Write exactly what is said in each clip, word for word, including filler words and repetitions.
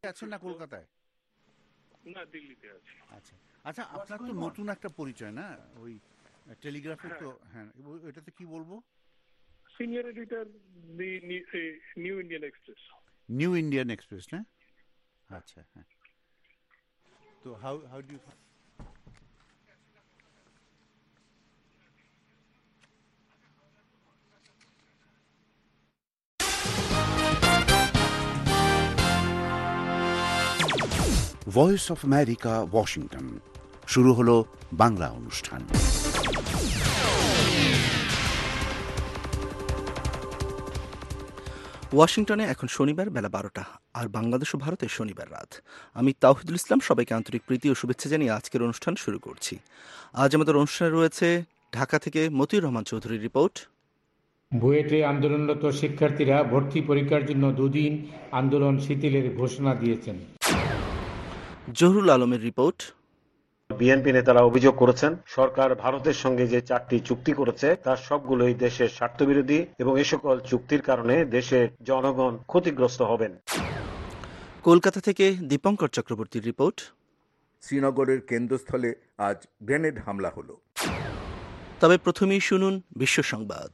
আছেন না কলকাতায়? না, দিল্লিতে আছি। আচ্ছা আচ্ছা, আপনার তো নতুন একটা পরিচয় না ওই টেলিগ্রাফের, তো হ্যাঁ এটাতে কি বলবো? Senior editor, the New Indian Express. New Indian Express না? আচ্ছা হ্যাঁ। তো how how do you Voice of America, Washington. শুরু হলো বাংলা অনুষ্ঠান। ওয়াশিংটনে এখন শনিবার বেলা বারোটা, আর বাংলাদেশ ও ভারতে শনিবার রাত। আমি তাওহিদুল ইসলাম, সবাইকে আন্তরিক প্রীতি ও শুভেচ্ছা জানিয়ে আজকের অনুষ্ঠান শুরু করছি। আজ আমাদের অনুষ্ঠানে রয়েছে ঢাকা থেকে মতিউর রহমান চৌধুরীর রিপোর্ট। বুয়েটে আন্দোলনরত শিক্ষার্থীরা ভর্তি পরীক্ষার জন্য দুদিন আন্দোলন শিথিলের ঘোষণা দিয়েছেন। জহুরুল আলমের রিপোর্ট। বিএনপি নেতারা অভিযোগ করেছেন, সরকার ভারতের সঙ্গে যে চারটি চুক্তি করেছে তার সবগুলোই দেশের স্বার্থবিরোধী এবং এ সকল চুক্তির কারণে দেশের জনগণ ক্ষতিগ্রস্ত হবেন। কলকাতা থেকে দীপঙ্কর চক্রবর্তীর রিপোর্ট। শ্রীনগরের কেন্দ্রস্থলে আজ গ্রেনেড হামলা হলো। তবে প্রথমেই শুনুন বিশ্ব সংবাদ।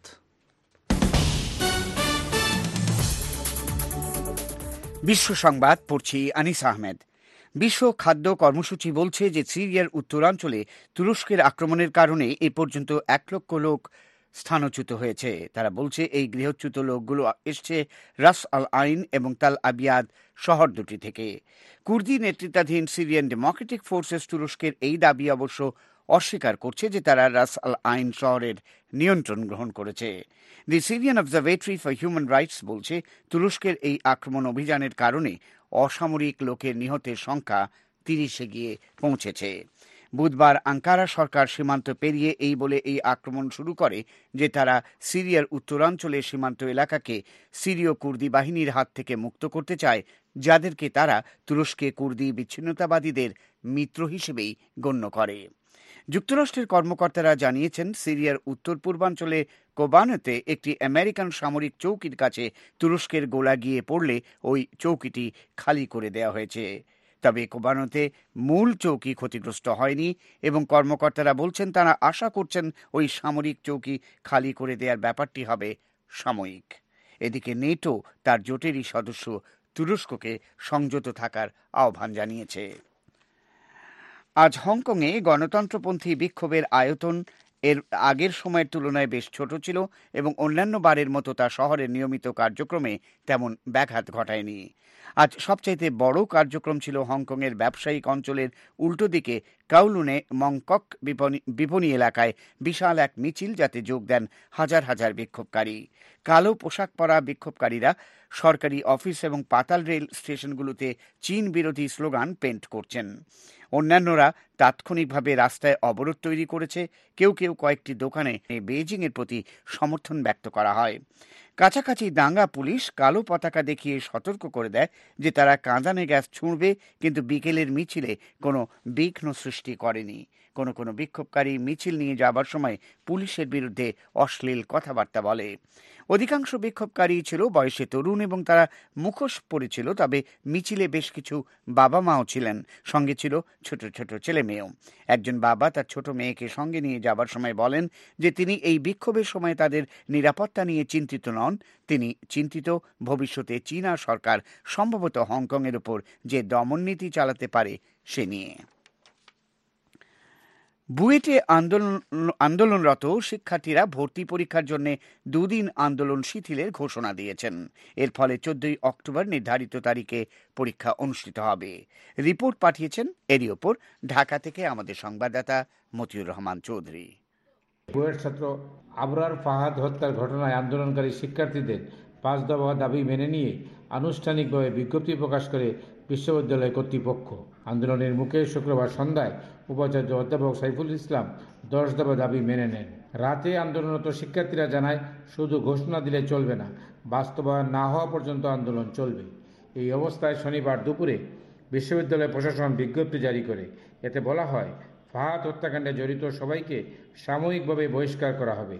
বিশ্ব সংবাদ পড়ছি আনিস আহমেদ। বিশ্ব খাদ্য কর্মসূচি বলছে যে সিরিয়ার উত্তরাঞ্চলে তুরস্কের আক্রমণের কারণে এ পর্যন্ত এক লক্ষ লোক স্থানচ্যুত হয়েছে। তারা বলছে এই গৃহচ্যুত লোকগুলো এসছে রাস আল আইন এবং তাল আবিয়াদ শহর দুটি থেকে। কুর্দি নেতৃত্বাধীন সিরিয়ান ডেমোক্রেটিক ফোর্সেস তুরস্কের এই দাবি অবশ্য অস্বীকার করছে যে তারা রাস আল আইন শহরের নিয়ন্ত্রণ গ্রহণ করেছে। The Syrian observatory for human rights বলছে তুরস্কের এই আক্রমণ অভিযানের কারণে অসামরিক লোকের নিহতের সংখ্যা তিরিশে গিয়ে পৌঁছেছে। বুধবার আঙ্কারা সরকার সীমান্ত পেরিয়ে এই বলে এই আক্রমণ শুরু করে যে তারা সিরিয়ার উত্তরাঞ্চলের সীমান্ত এলাকাকে সিরীয় কুর্দি বাহিনীর হাত থেকে মুক্ত করতে চায়, যাদেরকে তারা তুরস্কে কুর্দি বিচ্ছিন্নতাবাদীদের মিত্র হিসেবেই গণ্য করে। যুক্তরাষ্ট্রের কর্মকর্তারা জানিয়েছেন সিরিয়ার উত্তর পূর্বাঞ্চলে কোবানোতে একটি আমেরিকান সামরিক চৌকির কাছে তুরস্কের গোলা গিয়ে পড়লে ওই চৌকিটি খালি করে দেওয়া হয়েছে। তবে কোবানোতে মূল চৌকি ক্ষতিগ্রস্ত হয়নি এবং কর্মকর্তারা বলছেন তারা আশা করছেন ওই সামরিক চৌকি খালি করে দেওয়ার ব্যাপারটি হবে সাময়িক। এদিকে নেটো তার জোটেরই সদস্য তুরস্ককে সংযত থাকার আহ্বান জানিয়েছে। আজ হংকংয়ে গণতন্ত্রপন্থী বিক্ষোভের আয়তন এর আগের সময়ের তুলনায় বেশ ছোট ছিল এবং অন্যান্য বারের মতো তা শহরের নিয়মিত কার্যক্রমে তেমন ব্যাঘাত ঘটায়নি। আজ সবচাইতে বড় কার্যক্রম ছিল হংকংয়ের ব্যবসায়িক অঞ্চলের উল্টো দিকে কাউলুনে মংকক বিপণী বিপণী এলাকায় বিশাল এক মিছিল, যাতে যোগ দেন হাজার হাজার বিক্ষোভকারী। কালো পোশাক পরা বিক্ষোভকারীরা সরকারি অফিস এবং পাতাল রেল স্টেশনগুলোতে চীন বিরোধী স্লোগান পেন্ট করছেন। অন্যান্যরা তাৎক্ষণিকভাবে রাস্তায় অবরোধ তৈরি করেছে। কেউ কেউ কয়েকটি দোকানে বেইজিংয়ের প্রতি সমর্থন ব্যক্ত করা হয়। কাছাকাছি দাঙ্গা পুলিশ কালো পতাকা দেখিয়ে সতর্ক করে দেয় যে তারা কাঁদানে গ্যাস ছুঁড়বে, কিন্তু বিকেলের মিছিলে কোনো বিঘ্ন সৃষ্টি করেনি। কোনো কোনো বিক্ষোভকারী মিছিল নিয়ে যাবার সময় পুলিশের বিরুদ্ধে অশ্লীল কথাবার্তা বলে। অধিকাংশ বিক্ষোভকারী ছিল বয়সে তরুণ এবং তারা মুখোশ পরেছিল, তবে মিছিলে বেশ কিছু বাবা মাও ছিলেন, সঙ্গে ছিল ছোট ছোট ছেলে মেয়েও। একজন বাবা তার ছোট মেয়েকে সঙ্গে নিয়ে যাবার সময় বলেন যে তিনি এই বিক্ষোভের সময় তাদের নিরাপত্তা নিয়ে চিন্তিত নন। তিনি চিন্তিত ভবিষ্যতে চীনা সরকার সম্ভবত হংকংয়ের উপর যে দমননীতি চালাতে পারে সে নিয়ে। বুয়েটে আন্দোলন আন্দোলনরত শিক্ষার্থীরা ভর্তি পরীক্ষার জন্য দুদিন আন্দোলন শিথিলের ঘোষণা দিয়েছেন। এর ফলে চোদ্দই অক্টোবর নির্ধারিত তারিখে পরীক্ষা অনুষ্ঠিত হবে। রিপোর্ট পাঠিয়েছেন এরই ওপর ঢাকা থেকে আমাদের সংবাদদাতা মতিউর রহমান চৌধুরী। বুয়েট ছাত্র আবরার ফাহাদ হত্যার ঘটনায় আন্দোলনকারী শিক্ষার্থীদের পাঁচ দফা দাবি মেনে নিয়ে আনুষ্ঠানিকভাবে বিজ্ঞপ্তি প্রকাশ করে বিশ্ববিদ্যালয় কর্তৃপক্ষ। আন্দোলনের মুখে শুক্রবার সন্ধ্যায় উপাচার্য অধ্যাপক সাইফুল ইসলাম দশ দফা দাবি মেনে নেন। রাতে আন্দোলনরত শিক্ষার্থীরা জানায়, শুধু ঘোষণা দিলে চলবে না, বাস্তবায়ন না হওয়া পর্যন্ত আন্দোলন চলবে। এই অবস্থায় শনিবার দুপুরে বিশ্ববিদ্যালয় প্রশাসন বিজ্ঞপ্তি জারি করে। এতে বলা হয়, ফাহাদ হত্যাকাণ্ডে জড়িত সবাইকে সাময়িকভাবে বহিষ্কার করা হবে।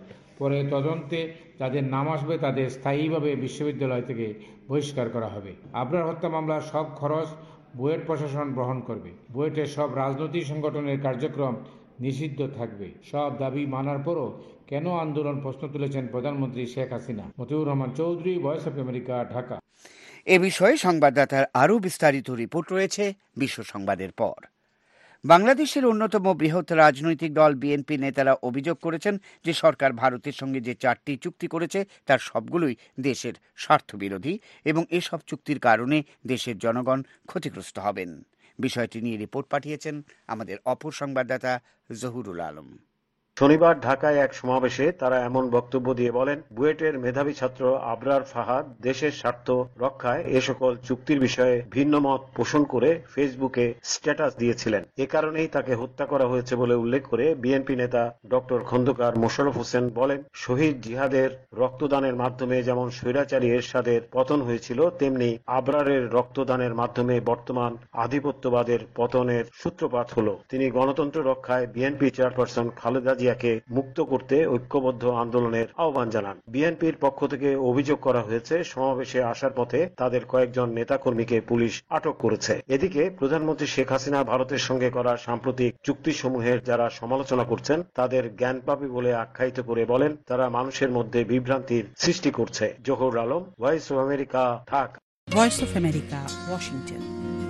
পরে তদন্তে যাদের নাম আসবে তাদের স্থায়ীভাবে বিশ্ববিদ্যালয় থেকে বহিষ্কার করা হবে। আবরার হত্যা মামলার সব খরচ বুয়েট প্রশাসন বহন করবে। বুয়েটের সব রাজনৈতিক সংগঠনের কার্যক্রম নিষিদ্ধ থাকবে। সব দাবি মানার পরও কেন আন্দোলন প্রশ্ন তুলেছেন প্রধানমন্ত্রী Sheikh Hasina. Motiur Rahman Chowdhury, Voice of America, Dhaka. এ বিষয়ে সংবাদদাতার আরও বিস্তারিত রিপোর্ট রয়েছে বিশ্ব সংবাদের পর। বাংলাদেশের অন্যতম বৃহৎ রাজনৈতিক দল বিএনপি নেতারা অভিযোগ করেছেন যে সরকার ভারতের সঙ্গে যে চারটি চুক্তি করেছে তার সবগুলোই দেশের স্বার্থবিরোধী এবং এসব চুক্তির কারণে দেশের জনগণ ক্ষতিগ্রস্ত হবেন। বিষয়টি নিয়ে রিপোর্ট পাঠিয়েছেন আমাদের অপর সংবাদদাতা জহুরুল আলম। শনিবার ঢাকায় এক সমাবেশে তারা এমন বক্তব্য দিয়ে বলেন, বুয়েটের মেধাবী ছাত্র আবরার ফাহাদ দেশের স্বার্থ রক্ষায় এ সকল চুক্তির বিষয়ে ভিন্ন মত পোষণ করে ফেসবুকে স্ট্যাটাস দিয়েছিলেন। এ কারণেই তাকে হত্যা করা হয়েছে বলে উল্লেখ করে বিএনপি নেতা ডক্টর খন্দকার মোশাররফ হোসেন বলেন, শহীদ জিহাদের রক্তদানের মাধ্যমে যেমন স্বৈরাচারী এরশাদের পতন হয়েছিল, তেমনি আবরারের রক্তদানের মাধ্যমে বর্তমান আধিপত্যবাদের পতনের সূত্রপাত হলো। তিনি গণতন্ত্র রক্ষায় বিএনপি চেয়ারপারসন খালেদা জিয়াকে মুক্ত করতে ঐক্যবদ্ধ আন্দোলনের আহ্বান জানান। বিএনপির পক্ষ থেকে অভিযোগ করা হয়েছে, সমাবেশে আসার পথে তাদের কয়েকজন নেতাকর্মীকে পুলিশ আটক করেছে। এদিকে প্রধানমন্ত্রী শেখ হাসিনা ভারতের সঙ্গে করা সাম্প্রতিক চুক্তিসমূহের যারা সমালোচনা করছেন তাদের জ্ঞানপাপী বলে আখ্যায়িত করে বলেন, তারা মানুষের মধ্যে বিভ্রান্তির সৃষ্টি করছে। Zahur Alam, Voice of America, Dhaka. Voice of America, Washington.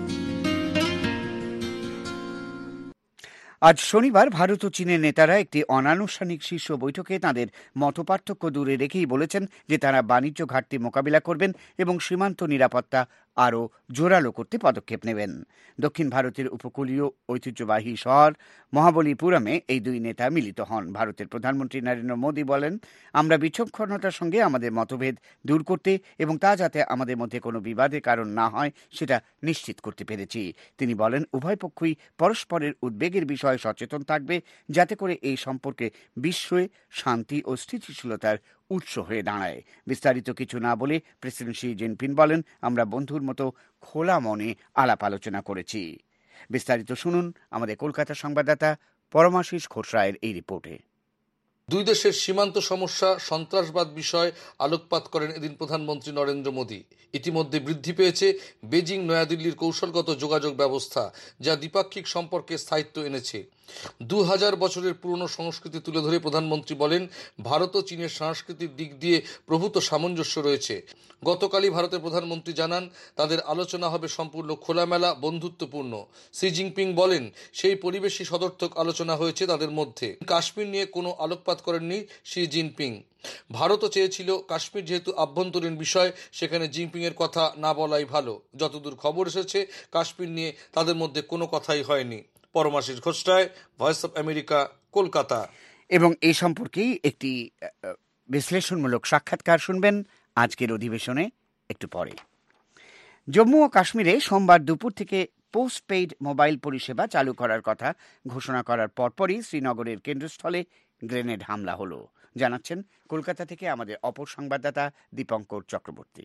আজ শনিবার ভারত ও চীনের নেতারা একটি অনানুষ্ঠানিক শীর্ষ বৈঠকে তাঁদের মতপার্থক্য দূরে রেখেই বলেছেন যে তারা বাণিজ্য ঘাটতি মোকাবিলা করবেন এবং সীমান্ত নিরাপত্তা আরও জোরালো করতে পদক্ষেপ নেবেন। দক্ষিণ ভারতের উপকূলীয় ঐতিহ্যবাহী শহর মহাবলীপুরমে এই দুই নেতা মিলিত হন। ভারতের প্রধানমন্ত্রী নরেন্দ্র মোদী বলেন, আমরা বিচক্ষণতার সঙ্গে আমাদের মতভেদ দূর করতে এবং তা যাতে আমাদের মধ্যে কোনো বিবাদের কারণ না হয় সেটা নিশ্চিত করতে পেরেছি। তিনি বলেন, উভয় পক্ষই পরস্পরের উদ্বেগের বিষয়ে সচেতন থাকবে যাতে করে এই সম্পর্কে বিশ্বে শান্তি ও স্থিতিশীলতার উৎস হয়ে দাঁড়ায়। বিস্তারিত কিছু না বলে প্রেসিডেন্ট শি জিনপিং বলেন, আমরা বন্ধুর মতো খোলা মনে আলাপ আলোচনা করেছি। বিস্তারিত শুনুন আমাদের কলকাতা সংবাদদাতা পরমাশিস খোসরায়ের এই রিপোর্টে। দুই দেশের সীমান্ত সমস্যা, সন্ত্রাসবাদ বিষয়ে আলোকপাত করেন এদিন প্রধানমন্ত্রী নরেন্দ্র মোদী। ইতিমধ্যে বৃদ্ধি পেয়েছে বেজিং নয়াদিল্লির কৌশলগত যোগাযোগ ব্যবস্থা, যা দ্বিপাক্ষিক সম্পর্কে স্থায়িত্ব এনেছে। দু হাজার বছরের পুরনো সংস্কৃতি তুলে ধরে প্রধানমন্ত্রী বলেন, ভারত ও চীনের সাংস্কৃতিক দিক দিয়ে প্রভূত সামঞ্জস্য রয়েছে। গতকালই ভারতের প্রধানমন্ত্রী জানান, তাদের আলোচনা হবে সম্পূর্ণ খোলামেলা, বন্ধুত্বপূর্ণ। শি জিনপিং বলেন, সেই পরিবেশই সদর্থক আলোচনা হয়েছে তাদের মধ্যে। কাশ্মীর নিয়ে কোনো আলোকপাত করেননি শি জিনপিং। ভারতও চেয়েছিল কাশ্মীর যেহেতু আভ্যন্তরীণ বিষয়, সেখানে জিনপিং এর কথা না বলাই ভালো। যতদূর খবর এসেছে, কাশ্মীর নিয়ে তাদের মধ্যে কোনো কথাই হয়নি। Paramashis Ghoshray, Voice of America, Kolkata. এবং এই সম্পর্কেই একটি বিশ্লেষণমূলক সাক্ষাৎকার শুনবেন আজকের অধিবেশনে একটু পরে। জম্মু ও কাশ্মীরে সোমবার দুপুর থেকে পোস্টপেইড মোবাইল পরিষেবা চালু করার কথা ঘোষণা করার পরপরই শ্রীনগরের কেন্দ্রস্থলে গ্রেনেড হামলা হলো, জানাচ্ছেন কলকাতা থেকে আমাদের অপর সংবাদদাতা দীপঙ্কর চক্রবর্তী।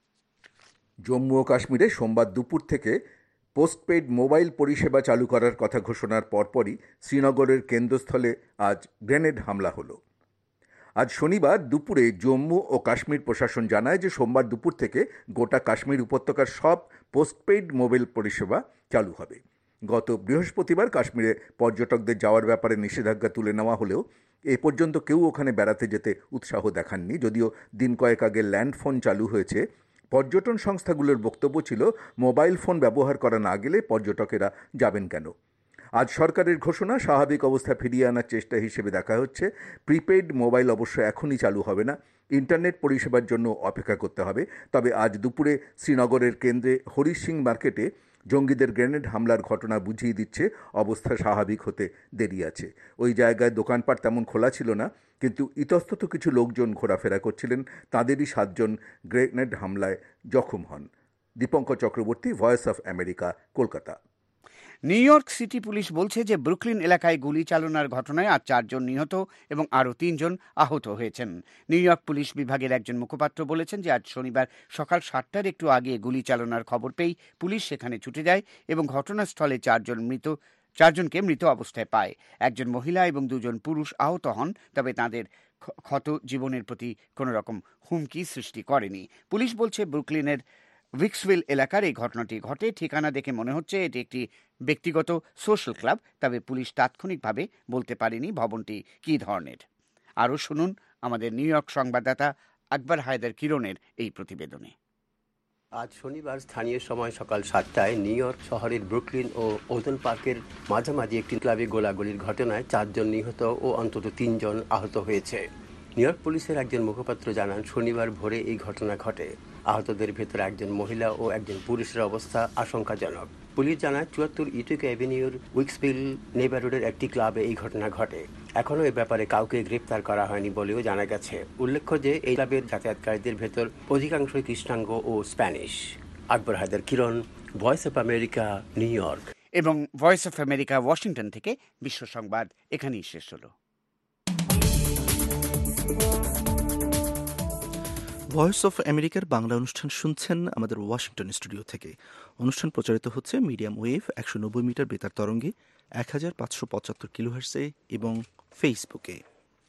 জম্মু ও কাশ্মীরে সোমবার দুপুর থেকে পোস্টপেইড মোবাইল পরিষেবা চালু করার কথা ঘোষণার পরপরই শ্রীনগরের কেন্দ্রস্থলে আজ গ্রেনেড হামলা হলো। আজ শনিবার দুপুরে জম্মু ও কাশ্মীর প্রশাসন জানায় যে সোমবার দুপুর থেকে গোটা কাশ্মীর উপত্যকার সব পোস্টপেইড মোবাইল পরিষেবা চালু হবে। গত বৃহস্পতিবার কাশ্মীরে পর্যটকদের যাওয়ার ব্যাপারে নিষেধাজ্ঞা তুলে নেওয়া হলেও এ পর্যন্ত কেউ ওখানে বেড়াতে যেতে উৎসাহ দেখাননি। যদিও দিন কয়েক আগে ল্যান্ডফোন চালু হয়েছে। পর্যটন সংস্থাগুলোর বক্তব্য ছিল, মোবাইল ফোন ব্যবহার করা না গেলে পর্যটকেরা যাবেন কেন। আজ সরকারের ঘোষণা স্বাভাবিক অবস্থা ফিরিয়ে আনার চেষ্টা হিসেবে দেখা হচ্ছে। প্রিপেইড মোবাইল অবশ্য এখনই চালু হবে না, ইন্টারনেট পরিষেবার জন্য অপেক্ষা করতে হবে। তবে আজ দুপুরে শ্রীনগরের কেন্দ্রে হরি সিং মার্কেটে জঙ্গিদের গ্রেনেড হামলার ঘটনা বুঝিয়ে দিচ্ছে অবস্থা স্বাভাবিক হতে দেরি আছে। ওই জায়গায় দোকানপাট তেমন খোলা ছিল না, কিন্তু ইতস্তত কিছু লোকজন ঘোরাফেরা করছিলেন। তাদেরই সাতজন গ্রেনেড হামলায় জখম হন। Dipankar Chakraborty, Voice of America, Kolkata. New York City police বলছে যে ব্রুকলিন এলাকায় গুলি চালনার ঘটনায় আজ চারজন নিহত এবং আরও তিনজন আহত হয়েছেন। নিউ ইয়র্ক পুলিশ বিভাগের একজন মুখপাত্র বলেছেন যে আজ শনিবার সকাল সাতটার একটু আগে গুলি চালনার খবর পেয়ে পুলিশ সেখানে ছুটে যায় এবং ঘটনাস্থলে চারজন মৃত চারজনকে মৃত অবস্থায় পায়। একজন মহিলা এবং দুজন পুরুষ আহত হন, তবে তাঁদের ক্ষত জীবনের প্রতি কোনো রকম হুমকি সৃষ্টি করেনি। পুলিশ বলছে ব্রুকলিনের উইক্সভিল এলাকার এই ঘটনাটি ঘটে। ঠিকানা দেখে মনে হচ্ছে এটি একটি ব্যক্তিগত সোশ্যাল ক্লাব, তবে পুলিশ তাৎক্ষণিকভাবে বলতে পারেনি ভবনটি কী ধরনের। আরও শুনুন আমাদের নিউ ইয়র্ক সংবাদদাতা আকবর হায়দার কিরণের এই প্রতিবেদনে। আজ শনিবার স্থানীয় সময় সকাল সাতটায় নিউ ইয়র্ক শহরের ব্রুকলিন ও ওজন পার্কের মাঝামাঝি একটি ক্লাবে গোলাগুলির ঘটনায় চারজন নিহত ও অন্তত তিনজন আহত হয়েছে। নিউ ইয়র্ক পুলিশের একজন মুখপাত্র জানান, শনিবার ভোরে এই ঘটনা ঘটে। আহতদের ভেতরে একজন মহিলা ও একজন পুরুষের অবস্থা আশঙ্কাজনক। পুলিশ জানায়, চুয়াত্তর ইটুকা অ্যাভিনিউর উইক্সভিল নেইবারহুডের একটি ক্লাবে এই ঘটনা ঘটে। এখনও এ ব্যাপারে কাউকে গ্রেপ্তার করা হয়নি বলেও জানা গেছে। উল্লেখ্য যে এই ক্লাবের যাতায়াতকারীদের ভেতর অধিকাংশই কৃষ্ণাঙ্গ ও Spanish. Akbar Haider Kiran, Voice of America, New York. এবং ভয়েস অফ আমেরিকা ওয়াশিংটন থেকে বিশ্ব সংবাদ এখানেই শেষ হলো। ভয়েস অফ আমেরিকার বাংলা অনুষ্ঠান শুনছেন আমাদের ওয়াশিংটন স্টুডিও থেকে। অনুষ্ঠান প্রচারিত হচ্ছে মিডিয়াম ওয়েভ একশো নব্বই মিটার বেতার তরঙ্গে এক হাজার পাঁচশো পঁচাত্তর কিলোহার্টজে এবং ফেসবুকে।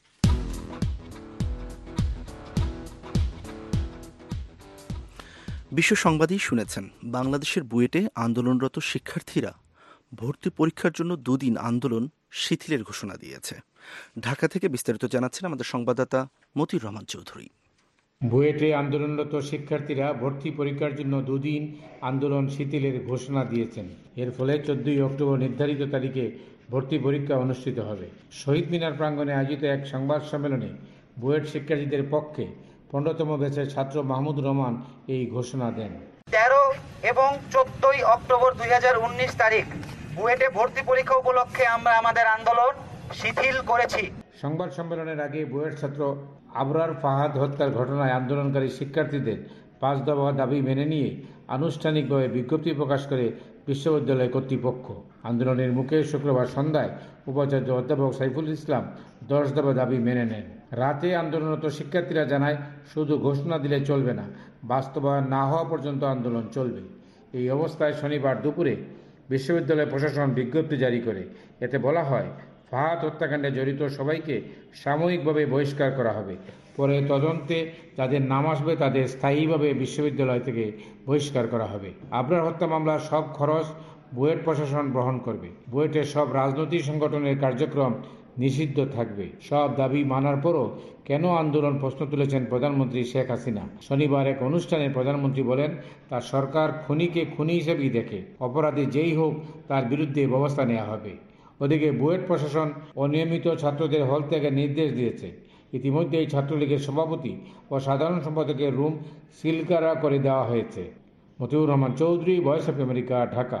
বিশ্ব সংবাদেই শুনেছেন, বাংলাদেশের বুয়েটে আন্দোলনরত শিক্ষার্থীরা ভর্তি পরীক্ষার জন্য দুদিন আন্দোলন শিথিলের ঘোষণা দিয়েছে। ঢাকা থেকে বিস্তারিত জানাচ্ছেন আমাদের সংবাদদাতা মতিউর রহমান চৌধুরী। বুয়েটে আন্দোলনরত শিক্ষার্থীরা ভর্তি পরীক্ষার জন্য দুদিন আন্দোলন শিথিলের ঘোষণা দিয়েছেন। এর ফলে চোদ্দই অক্টোবর নির্ধারিত তারিখে ভর্তি পরীক্ষা অনুষ্ঠিত হবে। শহীদ মিনার প্রাঙ্গণে আয়োজিত এক সংবাদ সম্মেলনে বুয়েট শিক্ষার্থীদের পক্ষে পনেরোতম ব্যাচের ছাত্র মাহমুদ রহমান এই ঘোষণা দেন। তেরো এবং চোদ্দই অক্টোবর দুই হাজার উনিশ তারিখ বুয়েটে ভর্তি পরীক্ষা উপলক্ষে আমরা আমাদের আন্দোলন শিথিল করেছি। সংবাদ সম্মেলনের আগে বুয়েট ছাত্র আবরার ফাহাদ হত্যার ঘটনায় আন্দোলনকারী শিক্ষার্থীদের পাঁচ দফা দাবি মেনে নিয়ে আনুষ্ঠানিকভাবে বিজ্ঞপ্তি প্রকাশ করে বিশ্ববিদ্যালয় কর্তৃপক্ষ। আন্দোলনের মুখে শুক্রবার সন্ধ্যায় উপাচার্য অধ্যাপক সাইফুল ইসলাম দশ দফা দাবি মেনে নেন। রাতে আন্দোলনরত শিক্ষার্থীরা জানায়, শুধু ঘোষণা দিলে চলবে না, বাস্তবায়ন না হওয়া পর্যন্ত আন্দোলন চলবে। এই অবস্থায় শনিবার দুপুরে বিশ্ববিদ্যালয় প্রশাসন বিজ্ঞপ্তি জারি করে। এতে বলা হয়, ফাহাদ হত্যাকাণ্ডে জড়িত সবাইকে সাময়িকভাবে বহিষ্কার করা হবে। পরে তদন্তে যাদের নাম আসবে তাদের স্থায়ীভাবে বিশ্ববিদ্যালয় থেকে বহিষ্কার করা হবে। আবরার হত্যা মামলার সব খরচ বুয়েট প্রশাসন বহন করবে। বুয়েটের সব রাজনৈতিক সংগঠনের কার্যক্রম নিষিদ্ধ থাকবে। সব দাবি মানার পরও কেন আন্দোলন প্রশ্ন তুলেছেন প্রধানমন্ত্রী শেখ হাসিনা। শনিবার এক অনুষ্ঠানে প্রধানমন্ত্রী বলেন, তার সরকার খুনিকে খুনি হিসেবেই দেখে, অপরাধী যেই হোক তার বিরুদ্ধে ব্যবস্থা নেওয়া হবে। ওদিকে বুয়েট প্রশাসন অনিয়মিত ছাত্রদের হল ত্যাগের নির্দেশ দিয়েছে। ইতিমধ্যে এই ছাত্রলীগের সভাপতি ও সাধারণ সম্পাদকের রুম সিলগালা করে দেওয়া হয়েছে। Motiur Rahman Chowdhury, Voice of America, Dhaka.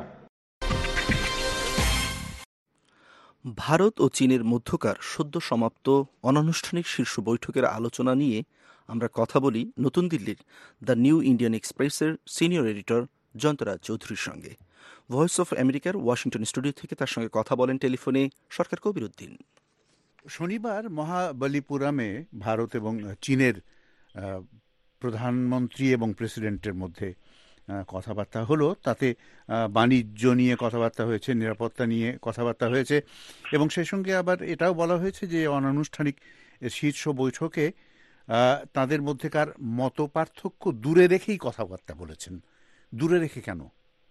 Bharat ও চীনের মধ্যকার সদ্য সমাপ্ত অনানুষ্ঠানিক শীর্ষ বৈঠকের আলোচনা নিয়ে আমরা কথা বলি নতুন দিল্লির দ্য নিউ ইন্ডিয়ান এক্সপ্রেসের সিনিয়র এডিটর জয়ন্তরাজ চৌধুরীর সঙ্গে। ভয়েস অফ আমেরিকার ওয়াশিংটন স্টুডিও থেকে তার সঙ্গে কথা বলেন টেলিফোনে সরকার কবির উদ্দিন। শনিবার মহাবলীপুরামে ভারত এবং চীনের প্রধানমন্ত্রী এবং প্রেসিডেন্টের মধ্যে কথাবার্তা হলো। তাতে বাণিজ্য নিয়ে কথাবার্তা হয়েছে, নিরাপত্তা নিয়ে কথাবার্তা হয়েছে এবং সেই সঙ্গে আবার এটাও বলা হয়েছে যে অনানুষ্ঠানিক শীর্ষ বৈঠকে তাদের মধ্যেকার মত পার্থক্য দূরে রেখেই কথাবার্তা বলেছেন। দূরে রেখে কেন?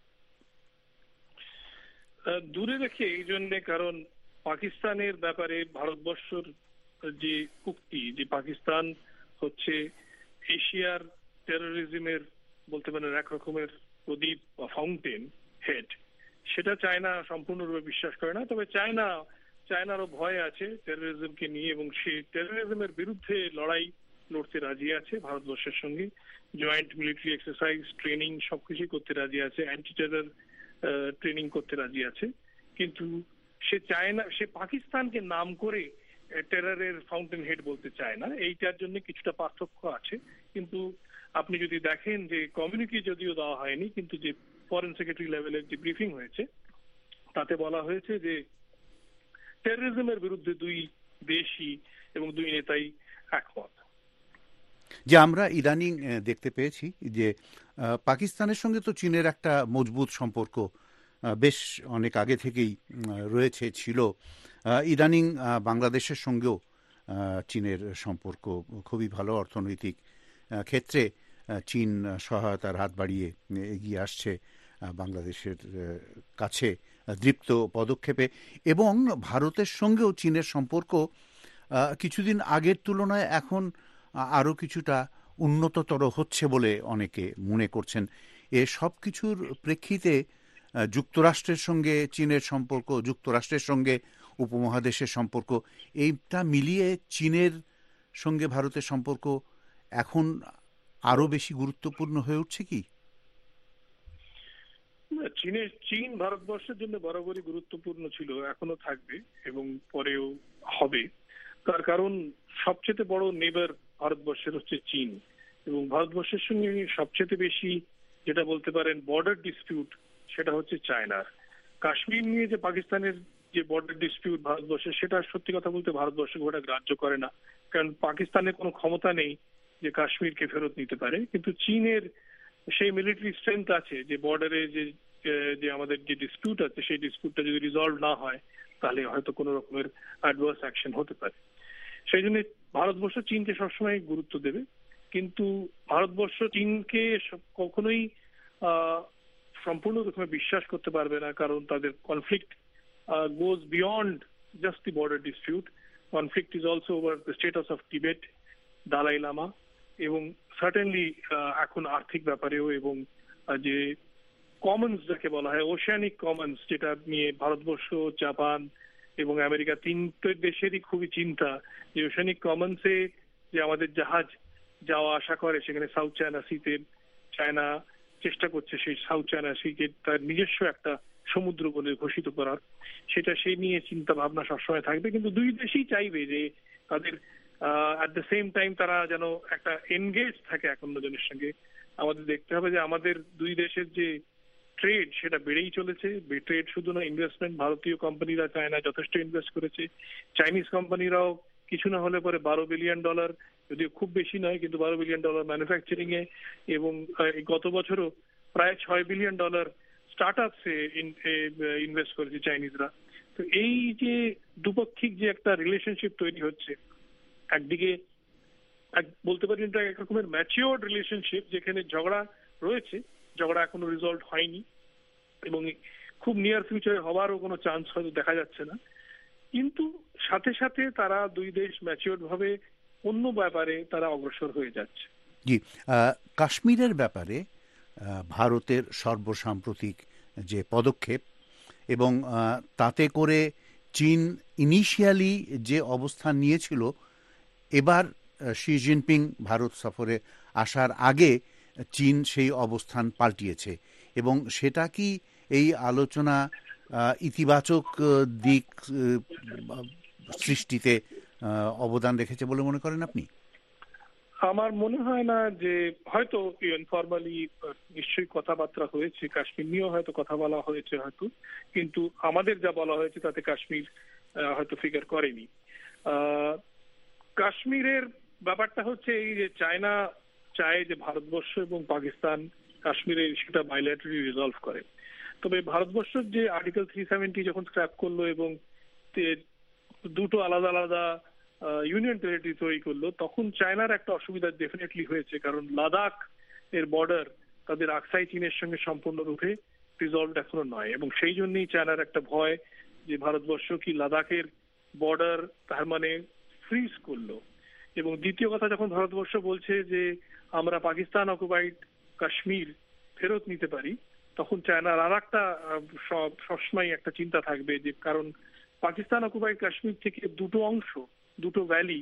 দূরে রেখে এই জন্যে, কারণ পাকিস্তানের ব্যাপারে ভারতবর্ষর যে উক্তি যে পাকিস্তান হচ্ছে এশিয়ার টেরোরিজমের বলতে পারেন এক রকমের প্রদীপ বা ফাউন্টেন হেড, সেটা চায়না সম্পূর্ণরূপে বিশ্বাস করে না। তবে চায়না চায়নারও ভয় আছে টেরোরিজমকে নিয়ে এবং সেই টেরোরিজমের বিরুদ্ধে লড়াই লড়তে রাজি আছে ভারতবর্ষের সঙ্গে। জয়েন্ট মিলিটারি এক্সারসাইজ, ট্রেনিং সবকিছুই করতে রাজি আছে, অ্যান্টি টেরর ট্রেনিং করতে রাজি আছে। কিন্তু সে চায় না, সে পাকিস্তানকে নাম করে টেররের ফাউন্টেন হেড বলতে চায় না। এইটার জন্য কিছুটা পার্থক্য আছে। কিন্তু আপনি যদি দেখেন যে কমিউনিটি যদিও দেওয়া হয়নি, কিন্তু যে ফরেন সেক্রেটারি লেভেলের যে ব্রিফিং হয়েছে তাতে বলা হয়েছে যে টেররিজমের বিরুদ্ধে দুই দেশই এবং দুই নেতাই একমত। যে আমরা ইদানিং দেখতে পেয়েছি যে পাকিস্তানের সঙ্গে তো চীনের একটা মজবুত সম্পর্ক বেশ অনেক আগে থেকেই রয়েছে, ছিল। ইদানিং বাংলাদেশের সঙ্গেও চীনের সম্পর্ক খুবই ভালো, অর্থনৈতিক ক্ষেত্রে চীন সহায়তার হাত বাড়িয়ে এগিয়ে আসছে বাংলাদেশের কাছে দৃপ্ত পদক্ষেপে, এবং ভারতের সঙ্গেও চীনের সম্পর্ক কিছুদিন আগের তুলনায় এখন আরও কিছুটা উন্নততর হচ্ছে বলে অনেকে মনে করছেন। এ সব কিছুর প্রেক্ষিতে যুক্তরাষ্ট্রের সঙ্গে চীনের সম্পর্ক, যুক্তরাষ্ট্রের সঙ্গে উপমহাদেশের সম্পর্ক, এইটা মিলিয়ে চীনের সঙ্গে ভারতের সম্পর্ক এখন আরো বেশি গুরুত্বপূর্ণ হয়ে উঠছে কি? চীনের চীন ভারতবর্ষের জন্য বরাবরই গুরুত্বপূর্ণ ছিল, এখনো থাকবে এবং পরেও হবে। তার কারণ সবচেয়ে বড় নেবার ভারতবর্ষের হচ্ছে চীন, এবং ভারতবর্ষের সঙ্গে সবচেয়ে বেশি যেটা বলতে পারেন বর্ডার ডিসপিউট সেটা হচ্ছে চায়নার। কাশ্মীর নিয়ে যে পাকিস্তানের যে বর্ডার ডিসপিউট ভারতবর্ষের, সেটা সত্যি কথা বলতে ভারতবর্ষ ওটা গ্রাহ্য করে না, কারণ পাকিস্তানের কোনো ক্ষমতা নেই যে কাশ্মীরকে ফেরত নিতে পারে। কিন্তু চীনের সেই মিলিটারি স্ট্রেংথ আছে যে বর্ডারে যে যে আমাদের যে ডিসপিউট আছে সেই ডিসপিউটটা যদি রিজলভ না হয় তাহলে হয়তো কোনো রকমের অ্যাডভার্স অ্যাকশন হতে পারে। সেই জন্য ভারতবর্ষ চীনকে সবসময় গুরুত্ব দেবে, কিন্তু ভারতবর্ষ চীনকে কখনোই সম্পূর্ণ রকমের বিশ্বাস করতে পারবে না, কারণ তাদের conflict goes beyond just the border dispute. Conflict is also over the status of Tibet, Dalai Lama, এবং সার্টেনলি এখন আর্থিক ব্যাপারেও, এবং যে কমন্স যাকে বলা হয় ওশিয়ানিক কমন্স, যেটা নিয়ে ভারতবর্ষ, জাপান এবং আমেরিকা তিনটে দেশেরই খুবই চিন্তা যে ওশিয়ানিক কমন্সে যে আমাদের জাহাজ যাওয়া আসা করে সেখানে সাউথ চায়না সিতে চায়না চেষ্টা করছে সেই সাউথ চায়না সিকে তার নিজস্ব একটা সমুদ্র বলে ঘোষিত করার, সেটা সেই নিয়ে চিন্তা ভাবনা সবসময় থাকবে। কিন্তু দুই দেশই চাইবে যে তাদের অ্যাট দ্য সেম টাইম তারা যেন একটা এনগেজ থাকে এক অন্যজনের সঙ্গে। আমাদের দেখতে হবে যে আমাদের দুই দেশের যে ট্রেড সেটা বেড়েই চলেছে। ট্রেড শুধু না, ইনভেস্টমেন্ট ভারতীয় কোম্পানিরা চায়না যথেষ্ট ইনভেস্ট করেছে, চাইনিজ কোম্পানিরাও কিছু না হলে পরে বারো বিলিয়ন ডলার, যদিও খুব বেশি নয় কিন্তু বারো বিলিয়ন ডলার ম্যানুফ্যাকচারিং এ, এবং গত বছরও প্রায় ছয় বিলিয়ন ডলার স্টার্ট আপসে ইনভেস্ট করেছে চাইনিজরা। তো এই যে দুপক্ষিক যে একটা রিলেশনশিপ তৈরি হচ্ছে, একদিকে বলতে পারি এটা এক রকমের ম্যাচিওর্ড রিলেশনশিপ যেখানে ঝগড়া রয়েছে, ঝগড়া এখনো রিজলভ হয়নি এবং খুব নিয়ার ফিউচারে হওয়ারও কোনো চান্স হয়তো দেখা যাচ্ছে না, কিন্তু সাথে সাথে তারা দুই দেশ ম্যাচিওর্ড ভাবে অন্য ব্যাপারে তারা অগ্রসর হয়ে যাচ্ছে। জি, কাশ্মীরের ব্যাপারে ভারতের সর্বসাম্প্রতিক যে পদক্ষেপ, এবং তাতে করে চীন ইনিশিয়ালি যে অবস্থান নিয়েছিল, এবার শি জিনপিং ভারত সফরে আসার আগে চীন সেই অবস্থান পাল্টিয়েছে, এবং সেটা কি এই আলোচনা ইতিবাচক দিক সৃষ্টিতে অবদান রেখেছে বলে মনে করেন আপনি? আমার মনে হয় না, যে হয়তো ইনফরমালি নিশ্চয়ই কথাবার্তা হয়েছে, কাশ্মীর নিয়েও হয়তো কথা বলা হয়েছে হয়তো, কিন্তু আমাদের যা বলা হয়েছে তাতে কাশ্মীর হয়তো ফিগার করেনি। কাশ্মীরের ব্যাপারটা হচ্ছে এই যে চায়না চায় যে ভারতবর্ষ এবং পাকিস্তান কাশ্মীরে সেটা বাইল্যাটারালি রিজলভ করে, তবে ভারতবর্ষের যে আর্টিকেল থ্রি সেভেন্টি যখন স্ক্র্যাপ করলো এবং দুটো আলাদা আলাদা ইউনিয়ন টেরিটরি তৈরি করলো, তখন চায়নার একটা অসুবিধা ডেফিনেটলি হয়েছে, কারণ লাদাখ এর বর্ডার তাদের আকসাই চীনের সঙ্গে সম্পূর্ণরূপে রিজলভ এখনো নয়, এবং সেই জন্যই চায়নার একটা ভয় যে ভারতবর্ষ কি লাদাখের বর্ডার তার মানে ফ্রিজ করলো। এবং দ্বিতীয় কথা, যখন ভারতবর্ষ বলছে যে আমরা পাকিস্তান অকুপাইড কাশ্মীর ফেরত নিতে পারি, তখন চায়নার আর একটা সবসময় একটা চিন্তা থাকবে যে কারণ পাকিস্তান অকুপাইড কাশ্মীর থেকে দুটো অংশ, দুটো ভ্যালি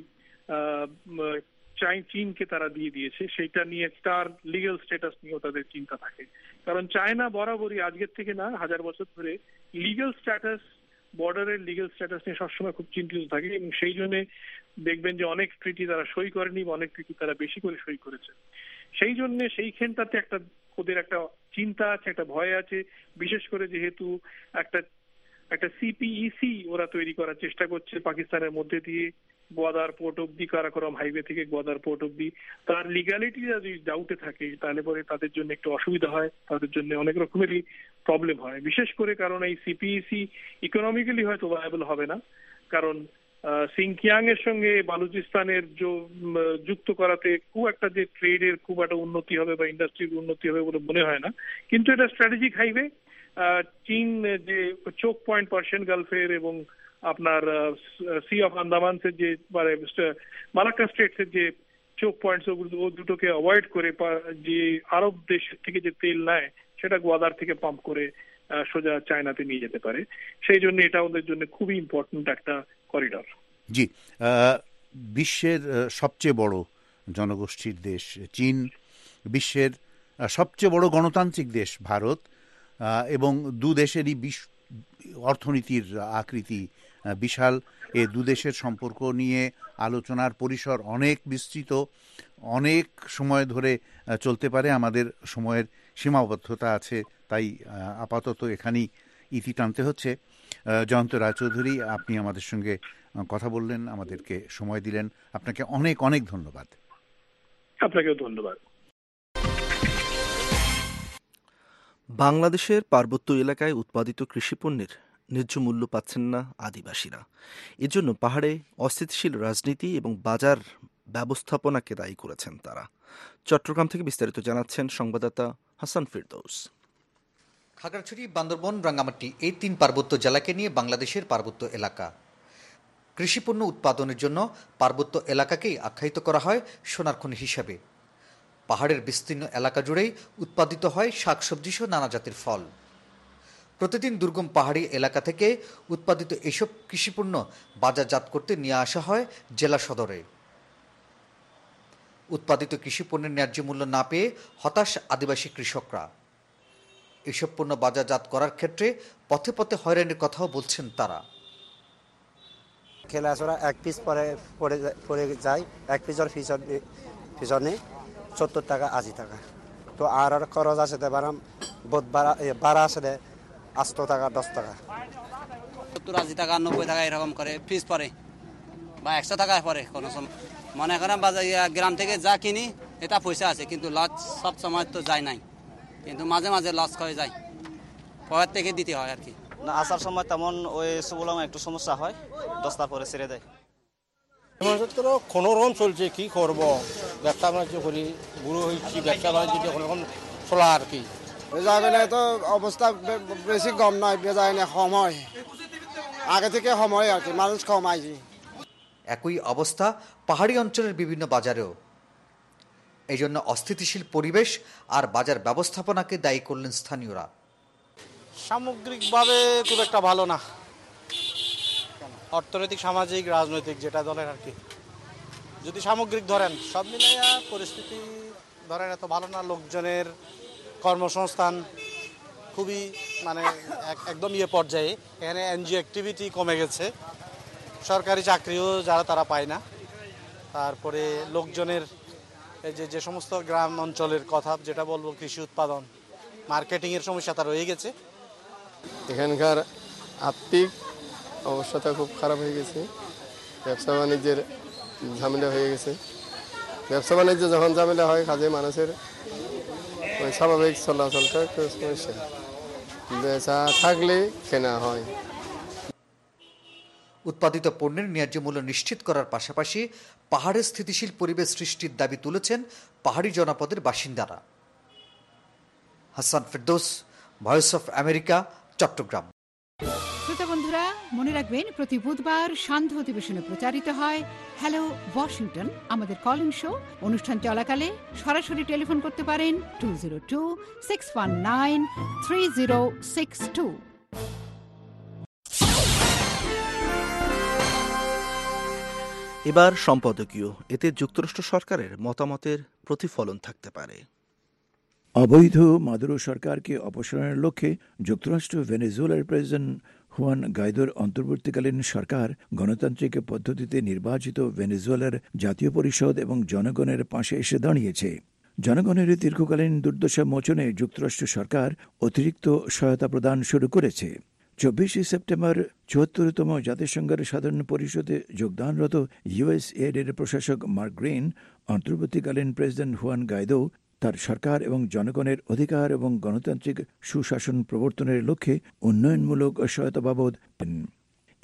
চীনকে তারা দিয়ে দিয়েছে, সেটা নিয়ে তার লিগ্যাল স্ট্যাটাস নিয়েও তাদের চিন্তা থাকে। কারণ চায়না বরাবরই আজকের থেকে না হাজার বছর ধরে লিগ্যাল স্ট্যাটাস, বর্ডারের লিগ্যাল স্ট্যাটাস নিয়ে সবসময় খুব চিন্তিত থাকে, এবং সেই জন্য দেখবেন যে অনেক ট্রিটি তারা সই করেনি, অনেক ট্রিটি তারা বেশি করে সই করেছে। সেই জন্য সেইখানটাতে একটা ওদের একটা চিন্তা আছে, একটা ভয় আছে, বিশেষ করে যেহেতু একটা একটা সিপিইসি ওরা তৈরি করার চেষ্টা করছে পাকিস্তানের মধ্যে দিয়ে গোয়াদার পোর্ট অব্দি, কারাকোরাম হাইওয়ে থেকে গোয়াদার পোর্ট অব্দি, তার লিগ্যালিটি যদি ডাউটে থাকে তাহলে পরে তাদের জন্য একটু অসুবিধা হয়, তাদের জন্য অনেক রকমেরই প্রবলেম হয়, বিশেষ করে কারণ এই সিপিইসি ইকোনমিক্যালি হয়তো ভায়াবল হবে না, কারণ সিনকিয়াং এর সঙ্গে বালুচিস্তানের যুক্ত করাতে খুব একটা যে ট্রেডের খুব একটা উন্নতি হবে বা ইন্ডাস্ট্রির উন্নতি হবে বলে মনে হয় না, কিন্তু এটা স্ট্র্যাটেজিক হাইওয়ে। চীন যে চোক পয়েন্ট পার্সিয়ান গালফের এবং আপনার সি অফ আন্দামানসের যে মানে মালাক্কা স্ট্রেটসের যে চোক পয়েন্টস ও দুটোকে অ্যাভয়েড করে যে আরব দেশের থেকে যে তেল নেয় সেটা গোয়াদার থেকে পাম্প করে সোজা চায়নাতে নিয়ে যেতে পারে। সেই জন্য এটা ওদের জন্য খুবই ইম্পর্টেন্ট একটা করিডর। জি, বিশ্বের সবচেয়ে বড় জনগোষ্ঠীর দেশ চীন, বিশ্বের সবচেয়ে বড় গণতান্ত্রিক দেশ ভারত, এবং দু দেশেরই অর্থনীতির আকৃতি বিশাল। এই দু দেশের সম্পর্ক নিয়ে আলোচনার পরিসর অনেক বিস্তৃত, অনেক সময় ধরে চলতে পারে। আমাদের সময়ের সীমাবদ্ধতা আছে, তাই আপাতত এখানেই ইতি টানতে হচ্ছে। জয়ন্ত রায়চৌধুরী, আপনি আমাদের সঙ্গে কথা বললেন, আমাদেরকে সময় দিলেন, আপনাকে অনেক অনেক ধন্যবাদ। আপনাকেও ধন্যবাদ। বাংলাদেশের পার্বত্য এলাকায় উৎপাদিত কৃষিপণ্যের ন্যায্য মূল্য পাচ্ছেন না আদিবাসীরা। এজন্য পাহাড়ে অস্থিতিশীল রাজনীতি এবং বাজার ব্যবস্থাপনাকে দায়ী করেছেন তারা। চট্টগ্রাম থেকে বিস্তারিত জানাচ্ছেন সংবাদদাতা হাসান ফিরদৌস। খাগড়াছড়ি, বান্দরবন, রাঙ্গামাটি এই তিন পার্বত্য জেলাকে নিয়ে বাংলাদেশের পার্বত্য এলাকা। কৃষিপণ্য উৎপাদনের জন্য পার্বত্য এলাকাকেই আখ্যায়িত করা হয় সোনার খনি হিসাবে। পাহাড়ের বিস্তীর্ণ এলাকা জুড়েই উৎপাদিত হয় শাকসবজি সহ নানা জাতের ফল। প্রতিদিন দুর্গম পাহাড়ি এলাকা থেকে উৎপাদিত এসব কৃষিপণ্য বাজারজাত করতে নিয়ে আসা হয় জেলা সদরে। উৎপাদিত কৃষিপণ্যের ন্যায্য মূল্য না পেয়ে হতাশ আদিবাসী কৃষকরা। এসব পণ্য বাজারজাত করার ক্ষেত্রে পথে পথে হয়রানির কথাও বলছেন তারা। খেলাছড়া এক পিস পরে পড়ে পড়ে যায়, এক পিসের পিছনে সত্তর টাকা আশি টাকা। তো আর খরচ আছে বারাম বোধ বাড়া বাড়া আছে দে আটশো টাকা দশ টাকা সত্তর আশি টাকা নব্বই টাকা এরকম করে পিস পরে বা একশো টাকা পরে কোনো সময়। মনে করেন বাজার গ্রাম থেকে যা কিনি এটা পয়সা আছে, কিন্তু লস সব সময় তো যায় নাই, কিন্তু মাঝে মাঝে লস হয়ে যায়, পরের থেকে দিতে হয় আর কি। না আসার সময় তেমন ওই সুবলম একটু সমস্যা হয়, দশটা পরে ছেড়ে দেয়। কোনো রকম চলছে, কি করব, ব্যবসা বাণিজ্য করি, বুড়ো হয়েছি, ব্যবসা বাণিজ্য কোনো রকম চলা আর কি। বেজায় তো অবস্থা বেশি কম নয়, বেজায় কম হয়, আগে থেকে সময় আর কি, মানুষ কম আইছি। একই অবস্থা পাহাড়ি অঞ্চলের বিভিন্ন বাজারেও। এই জন্য অস্থিতিশীল পরিবেশ আর বাজার ব্যবস্থাপনাকে দায়ী করলেন স্থানীয়রা। সামগ্রিকভাবে খুব একটা ভালো না, অর্থনৈতিক, সামাজিক, রাজনৈতিক যেটা দলের আর কি। যদি সামগ্রিক ধরেন সব মিলাইয়া পরিস্থিতি ধরেন এত ভালো না। লোকজনের কর্মসংস্থান খুবই মানে একদম ইয়ে পর্যায়ে। এখানে এনজিও অ্যাক্টিভিটি কমে গেছে, সরকারি চাকরিও যারা তারা পায় না। তারপরে লোকজনের এই যে যে সমস্ত গ্রাম অঞ্চলের কথা যেটা বলবো, কৃষি উৎপাদন, মার্কেটিংয়ের সমস্যা তার রয়ে গেছে। এখানকার আর্থিক অবস্থাটা খুব খারাপ হয়ে গেছে, ব্যবসা বাণিজ্যের ঝামেলা হয়ে গেছে। ব্যবসা বাণিজ্য যখন ঝামেলা হয়, কাজে মানুষের ওই স্বাভাবিক চলাচলটা একটু সমস্যা, বেচা থাকলে কেনা হয়। উৎপাদিত পণ্যের ন্যায্য মূল্য নিশ্চিত করার পাশাপাশি পাহাড়ে স্থিতিশীল পরিবেশ সৃষ্টির দাবি তুলেছেন পাহাড়ি জনপদের বাসিন্দারা। Hasan Firdous, voice of America, Chittagong. শ্রোতা বন্ধুরা, মনে রাখবেন প্রতি বুধবার সান্ধ্য অধিবেশনে প্রচারিত হয় হ্যালো ওয়াশিংটন, আমাদের কল ইন শো। অনুষ্ঠান চলাকালে সরাসরি টেলিফোন করতে পারেন two zero two six one nine three zero six two. এবার সম্পাদকীয়, এতে যুক্তরাষ্ট্র সরকারের মতামতের প্রতিফলন থাকতে পারে। অবৈধ মাদুরো সরকারকে অপসারণের লক্ষ্যে যুক্তরাষ্ট্র ভেনেজুয়েলার প্রেসিডেন্ট হুয়ান গাইদোর অন্তর্বর্তীকালীন সরকার গণতান্ত্রিক পদ্ধতিতে নির্বাচিত ভেনেজুয়েলার জাতীয় পরিষদ এবং জনগণের পাশে এসে দাঁড়িয়েছে। জনগণের দীর্ঘকালীন দুর্দশা মোচনে যুক্তরাষ্ট্র সরকার অতিরিক্ত সহায়তা প্রদান শুরু করেছে। চব্বিশে সেপ্টেম্বর চুয়াত্তরতম জাতিসংঘের সাধারণ পরিষদে যোগদানরত ইউএসএইডের প্রশাসক মার্ক গ্রিন অন্তর্বর্তীকালীন প্রেসিডেন্ট হুয়ান গাইদো তার সরকার এবং জনগণের অধিকার এবং গণতান্ত্রিক সুশাসন প্রবর্তনের লক্ষ্যে উন্নয়নমূলক সহায়তা বাবদ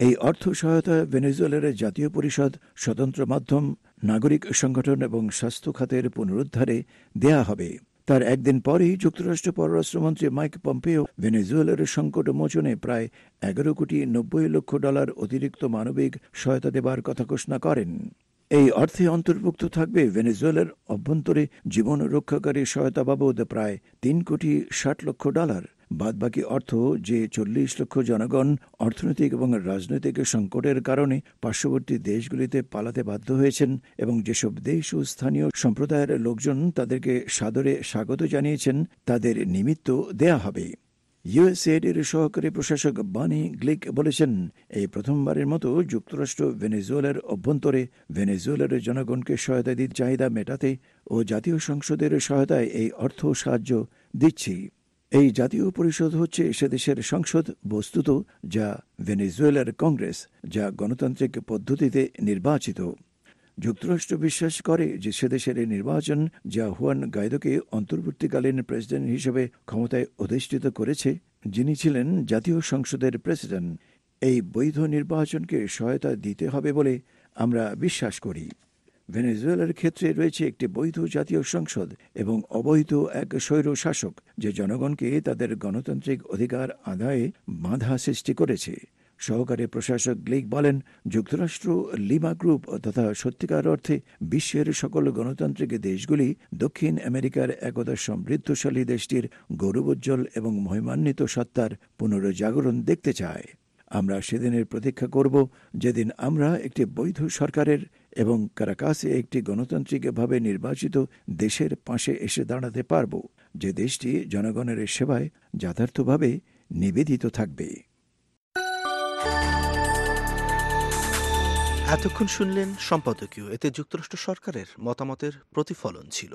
এই অর্থ সহায়তা ভেনেজুয়েলার জাতীয় পরিষদ, স্বতন্ত্র মাধ্যম, নাগরিক সংগঠন এবং স্বাস্থ্য খাতের পুনরুদ্ধারে দেয়া হবে। তার একদিন পরেই যুক্তরাষ্ট্র পররাষ্ট্রমন্ত্রী মাইক পম্পেও ভেনেজুয়েলার সংকট মোচনে প্রায় এগারো কোটি নব্বই লক্ষ ডলার অতিরিক্ত মানবিক সহায়তা দেবার কথা ঘোষণা করেন। এই অর্থে অন্তর্ভুক্ত থাকবে ভেনেজুয়েলার অভ্যন্তরে জীবন রক্ষাকারী সহায়তা বাবদ প্রায় তিন কোটি ষাট লক্ষ ডলার। বাদবাকি অর্থ যে চল্লিশ লক্ষ জনগণ অর্থনৈতিক এবং রাজনৈতিক সংকটের কারণে পার্শ্ববর্তী দেশগুলিতে পালাতে বাধ্য হয়েছেন এবং যেসব দেশ ও স্থানীয় সম্প্রদায়ের লোকজন তাদেরকে সাদরে স্বাগত জানিয়েছেন, তাদের নিমিত্ত দেয়া হবে। ইউএসএইডের সহকারী প্রশাসক বানি গ্লিক বলেছেন, এই প্রথমবারের মতো যুক্তরাষ্ট্র ভেনেজুয়েলার অভ্যন্তরে ভেনেজুয়েলার জনগণকে সহায়তা দিতে চাহিদা মেটাতে ও জাতীয় সংসদের সহায়তায় এই অর্থ সাহায্য দিচ্ছি। এই জাতীয় পরিষদ হচ্ছে সে দেশের সংসদ, বস্তুত যা ভেনেজুয়েলার কংগ্রেস, যা গণতান্ত্রিক পদ্ধতিতে নির্বাচিত। যুক্তরাষ্ট্র বিশ্বাস করে যে সে দেশের নির্বাচন যা হুয়ান গাইদোকে অন্তর্বর্তীকালীন প্রেসিডেন্ট হিসেবে ক্ষমতায় অধিষ্ঠিত করেছে, যিনি ছিলেন জাতীয় সংসদের প্রেসিডেন্ট, এই বৈধ নির্বাচনকে সহায়তা দিতে হবে বলে আমরা বিশ্বাস করি। ভেনেজুয়েলার ক্ষেত্রে রয়েছে একটি বৈধ জাতীয় সংসদ এবং অবৈধ এক স্বৈর শাসক, যে জনগণকে তাদের গণতান্ত্রিক অধিকার আদায়ে বাধা সৃষ্টি করেছে। সহকারী প্রশাসক গ্লিক বলেন, যুক্তরাষ্ট্র, লিমা গ্রুপ তথা সত্যিকার অর্থে বিশ্বের সকল গণতান্ত্রিক দেশগুলি দক্ষিণ আমেরিকার একদা সমৃদ্ধশালী দেশটির গৌরবোজ্জ্বল এবং মহিমান্বিত সত্তার পুনরজাগরণ দেখতে চায়। আমরা সেদিনের প্রতীক্ষা করব যেদিন আমরা একটি বৈধ সরকারের এবং কারাকাসে একটি গণতান্ত্রিকভাবে নির্বাচিত দেশের পাশে এসে দাঁড়াতে পারব, যে দেশটি জনগণের সেবায় যথার্থভাবে নিবেদিত থাকবে। এতক্ষণ শুনলেন সম্পাদকীয়। এতে যুক্তরাষ্ট্র সরকারের মতামতের প্রতিফলন ছিল।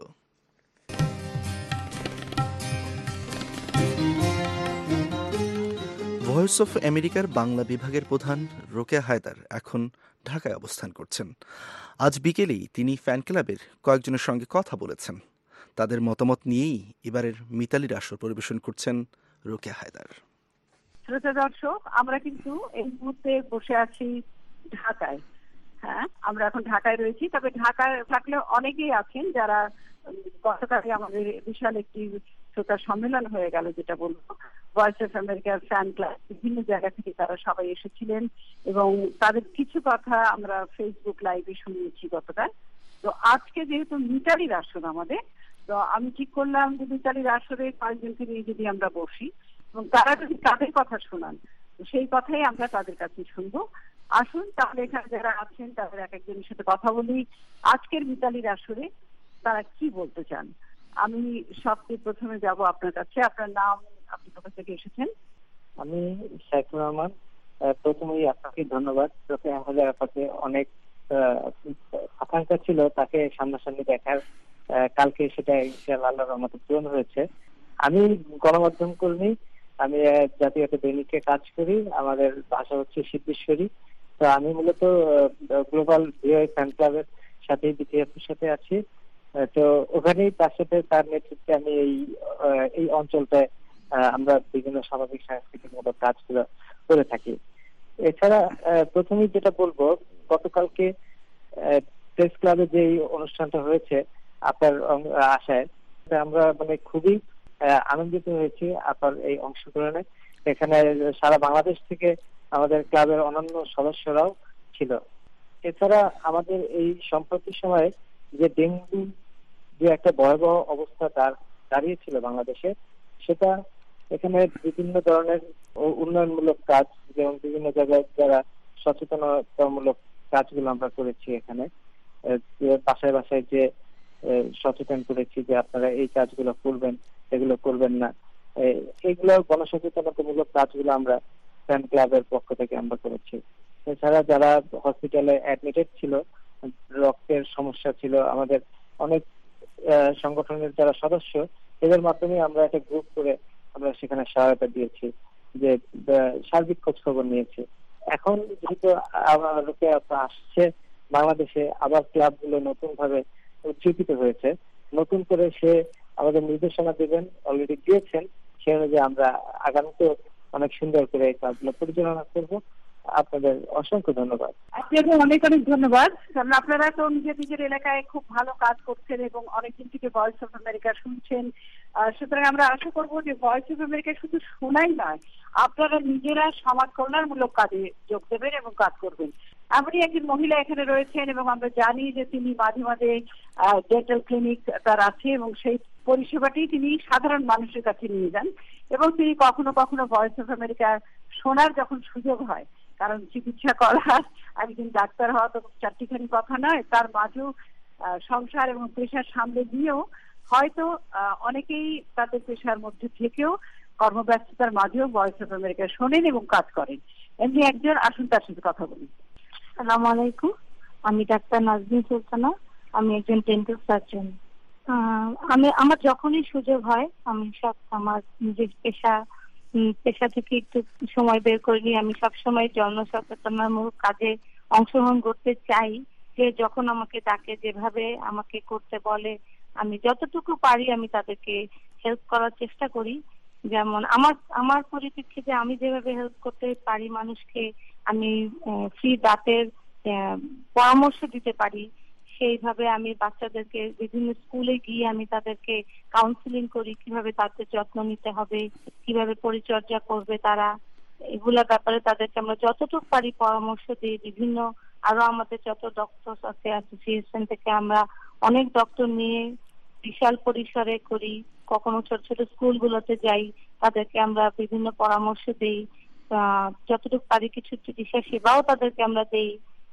ভয়েস অফ আমেরিকার বাংলা বিভাগের প্রধান রোকেয়া হায়দার এখন ঢাকায় অবস্থান করছেন। আজ বিকেলেই তিনি ফ্যান ক্লাবের কয়েকজনের সঙ্গে কথা বলেছেন। তাদের মতামত নিয়েই এবারের মিতালির আসর পরিবেশন করছেন রোকেয়া হায়দার। শ্রোতা দর্শক, আমরা কিন্তু এই মুহূর্তে বসে আছি ঢাকায়। হ্যাঁ, আমরা এখন ঢাকায় রয়েছি। তবে ঢাকায় থাকলে অনেকেই আছেন যারা গতকালই আমাদের বিশাল একটি শ্রোতা সম্মেলন হয়ে গেল, যেটা বলবো ভয়েস অফ আমেরিকার ফ্যান ক্লাব, বিভিন্ন জায়গা থেকে তারা সবাই এসেছিলেন এবং তাদের কিছু কথা আমরা ফেসবুক লাইভে শুনিয়েছি গতকাল। তো আজকে যেহেতু মিতালির আসর আমাদের, তো আমি ঠিক করলাম যে মিতালির আসরে কয়েকজনকে নিয়ে যদি আমরা বসি এবং তারা যদি তাদের কথা শোনান, সেই কথাই আমরা তাদের কাছে শুনবো। আসুন তাহলে এখানে যারা আছেন তাদের এক একজনের সাথে কথা বলি। আজকের মিতালির আসরে তারা কি বলতে চান। আমি সবচেয়ে প্রথমে যাব আপনার কাছে। আপনার নাম, আপনি কোথা থেকে এসেছেন? আমি সাইফুর রহমান। প্রথমেই আপনাকে ধন্যবাদ। আমাদের কাছে অনেক আকাঙ্ক্ষা ছিল তাকে সামনাসামনি দেখার, কালকে সেটা ইনশাআল্লাহ আল্লাহর রহমতে পূরণ হয়েছে। আমি গণমাধ্যম কর্মী, আমি জাতীয় একটা দৈনিকে কাজ করি। আমাদের ভাষা হচ্ছে সিদ্ধেশ্বরী। তো আমি মূলত গ্লোবাল ভিওআই ফ্যান ক্লাবের সাথে বিটিএফের সাথে আছি। তো ওখানেই তার সাথে তার নেতৃত্বে আমি এই এই অঞ্চলটায় আমরা বিভিন্ন সামাজিক সাংস্কৃতিক মতো কাজগুলো করে থাকি। এছাড়া প্রথমেই যেটা বলবো, গতকালকে প্রেস ক্লাবে যে অনুষ্ঠানটা হয়েছে আপনার আশায়, আমরা মানে খুবই আনন্দিত হয়েছি আপনার এই অংশগ্রহণে। এখানে সারা বাংলাদেশ থেকে আমাদের ক্লাবের অন্যান্য সদস্যরাও ছিল। এছাড়া আমাদের এই সম্প্রতি সময়ে যে ডেঙ্গু যে একটা ভয়াবহ অবস্থা দাঁড়িয়েছিল বাংলাদেশে, সেটা এখানে বিভিন্ন ধরনের উন্নয়নমূলক কাজ, যেমন বিভিন্ন জায়গায় যারা সচেতনতামূলক কাজগুলো আমরা করেছি, এখানে বাসায় বাসায় যে সচেতন করেছি যে আপনারা এই কাজগুলো করবেন, এগুলো করবেন না, এইগুলো গণসচেতনতামূলক কাজগুলো আমরা ফ্যান ক্লাবের পক্ষ থেকে আমরা করেছি। এছাড়া যারা হসপিটালে অ্যাডমিটেড ছিল, রক্তের সমস্যা ছিল, আমাদের অনেক সংগঠনের যারা সদস্য, এদের মাধ্যমে আমরা একটা গ্রুপ করে আমরা সেখানে সহায়তা দিয়েছি, যে সার্বিক খোঁজ খবর নিয়েছি। এখন যেহেতু লোকে আসছে বাংলাদেশে, আবার ক্লাবগুলো নতুন ভাবে উজ্জীবিত হয়েছে, নতুন করে সে আমাদের নির্দেশনা দেবেন, অলরেডি দিয়েছেন। সে অনুযায়ী আমরা আগামীতে অনেক সুন্দর করে এই কাজগুলো পরিচালনা করব আপনাদের অসংখ্য ধন্যবাদ। আপনাকে অনেক অনেক ধন্যবাদ, কারণ আপনারা তো নিজের নিজের এলাকায় খুব ভালো কাজ করছেন এবং অনেকদিন থেকে ভয়েস অফ আমেরিকা শুনছেন। সুতরাং আমরা আশা করবো যে ভয়েস অফ আমেরিকা শুধু শোনাই নয়, আপনারা নিজেরা সমাজ কল্যাণমূলক কাজে যোগ দেবেন এবং কাজ করবেন। এমনই একজন মহিলা এখানে রয়েছেন এবং আমরা জানি যে তিনি মাঝে মাঝে ডেন্টাল ক্লিনিক তার আছে এবং সেই পরিষেবাটি তিনি সাধারণ মানুষের কাছে নিয়ে যান এবং তিনি কখনো কখনো ভয়েস অফ আমেরিকা শোনার যখন সুযোগ হয়, কারণ চিকিৎসা করা একজন ডাক্তার হওয়া তো চারটিখানি কথা নয়, তার মাঝেও সংসার এবং পেশার সামনে দিয়েও হয়তো অনেকেই তাদের পেশার মধ্যে থেকেও কর্মব্যস্ততার মাঝেও ভয়েস অফ আমেরিকা শোনেন এবং কাজ করেন। এমনি একজন, আসুন তার সাথে কথা বলি। আসসালামু আলাইকুম, আমি ডাক্তার নাজনীন সুলতানা, আমি একজন ডেন্টাল সার্জন। আমি আমার যখনই সুযোগ হয় আমি সব আমার নিজের পেশা পেশা থেকে একটু সময় বের করে নিয়ে আমি সবসময় জনসচেতনামূলক কাজে অংশগ্রহণ করতে চাই। যে যখন আমাকে ডাকে, যেভাবে আমাকে করতে বলে, আমি যতটুকু পারি আমি তাদেরকে হেল্প করার চেষ্টা করি। যেমন আমার আমার পরিপ্রেক্ষিতে আমি যেভাবে হেল্প করতে পারি মানুষকে, আমি ফ্রি দাঁতের পরামর্শ দিতে পারি, সেইভাবে আমি বাচ্চাদেরকে বিভিন্ন স্কুলে গিয়ে আমি তাদেরকে কাউন্সিলিং করি, কিভাবে তাদের যত্ন নিতে হবে, কিভাবে পরিচর্যা করবে তারা, এগুলা ব্যাপারে তাদেরকে আমরা যতটুকু পারি পরামর্শ দিই। বিভিন্ন আরো আমাদের যত ডক্টর আছে অ্যাসোসিয়েশন থেকে আমরা অনেক ডক্টর নিয়ে বিশাল পরিসরে করি। কখনো ছোট ছোট স্কুলগুলোতে যাই, তাদেরকে আমরা বিভিন্ন পরামর্শ দিই, যতটুকু পারি কিছু চিকিৎসা সেবাও তাদেরকে আমরা দেই।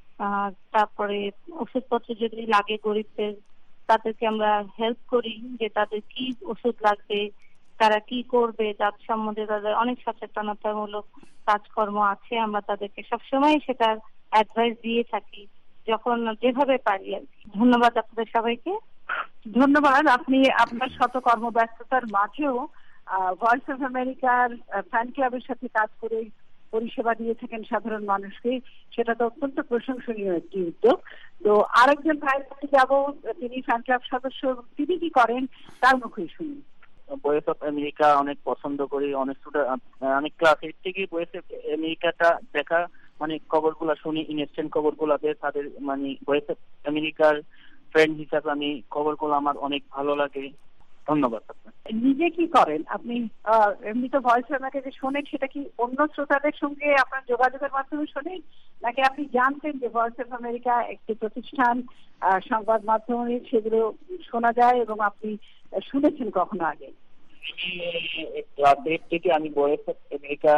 তারপরে ওষুধপত্র যদি লাগে গরিবদের, তাদেরকে আমরা হেল্প করি যে তাদের কি ওষুধ লাগবে, তারা কি করবে, তার সম্বন্ধে তাদের অনেক সচেতনতামূলক কাজকর্ম আছে। আমরা তাদেরকে সবসময় সেটার অ্যাডভাইস দিয়ে থাকি যখন যেভাবে পারি আর কি। ধন্যবাদ আপনাদের সবাইকে। ধন্যবাদ। আপনি আপনার শত কর্মব্যস্ততার মাঝেও ভয়েস অফ আমেরিকার ফ্যান ক্লাবের সাথে কাজ করে পরিষেবা দিয়ে থাকেন সাধারণ মানুষকে, সেটা তো অত্যন্ত প্রশংসনীয় একটি উদ্যোগ। তো আরেকজন ভাইয়ের কাছে যাবো, তিনি ফ্যান ক্লাব সদস্য, তিনি কি করেন তার মুখে শুনি। ভয়েস অফ আমেরিকা অনেক পছন্দ করি, অনেক অনেক ক্লাস এইট থেকে ভয়েস অফ আমেরিকাটা দেখা, মানে খবরগুলা শুনি, ইনস্ট্যান্ট খবরগুলাতে তাদের মানে ভয়েস অফ আমেরিকার ফ্রেন্ড হিসাবে আমি খবরগুলো আমার অনেক ভালো লাগে। ধন্যবাদ। নিজে কি করেন আপনি? এমনি তো ভয়েস অফ আমেরিকা যে শোনেন, সেটা কি অন্য শ্রোতাদের সঙ্গে আপনার যোগাযোগের মাধ্যমে শোনেন, নাকি আপনি জানতেন যে ভয়েস অফ আমেরিকা একটি প্রতিষ্ঠান, সংবাদ মাধ্যমে সেগুলো শোনা যায় এবং আপনি শুনেছেন কখনো আগে? ক্লাস এইট থেকে আমি ভয়েস অফ আমেরিকা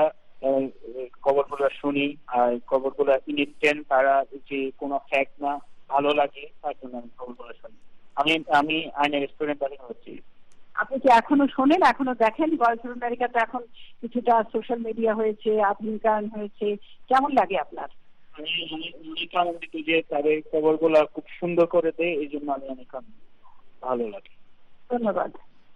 খবরগুলো শুনি, আর খবরগুলো ইনস্ট্যান্ট, তারা যে কোনো ফ্যাক্ট না, ভালো লাগে, তার জন্য আমি খবরগুলো শুনি। আমি আমি আইনের স্টুডেন্ট হচ্ছি। আপনি কি এখনো শোনেন, এখনো দেখেন? ভয়েস অফ আমেরিকা তো এখন কিছুটা সোশ্যাল মিডিয়া হয়েছে, আধুনিকায়ন হয়েছে, কেমন লাগে আপনার? আমি অনেক আনন্দিত যে তাদের খবরগুলো খুব সুন্দর করে দেয়, এই জন্য আমি অনেক ভালো লাগে। ধন্যবাদ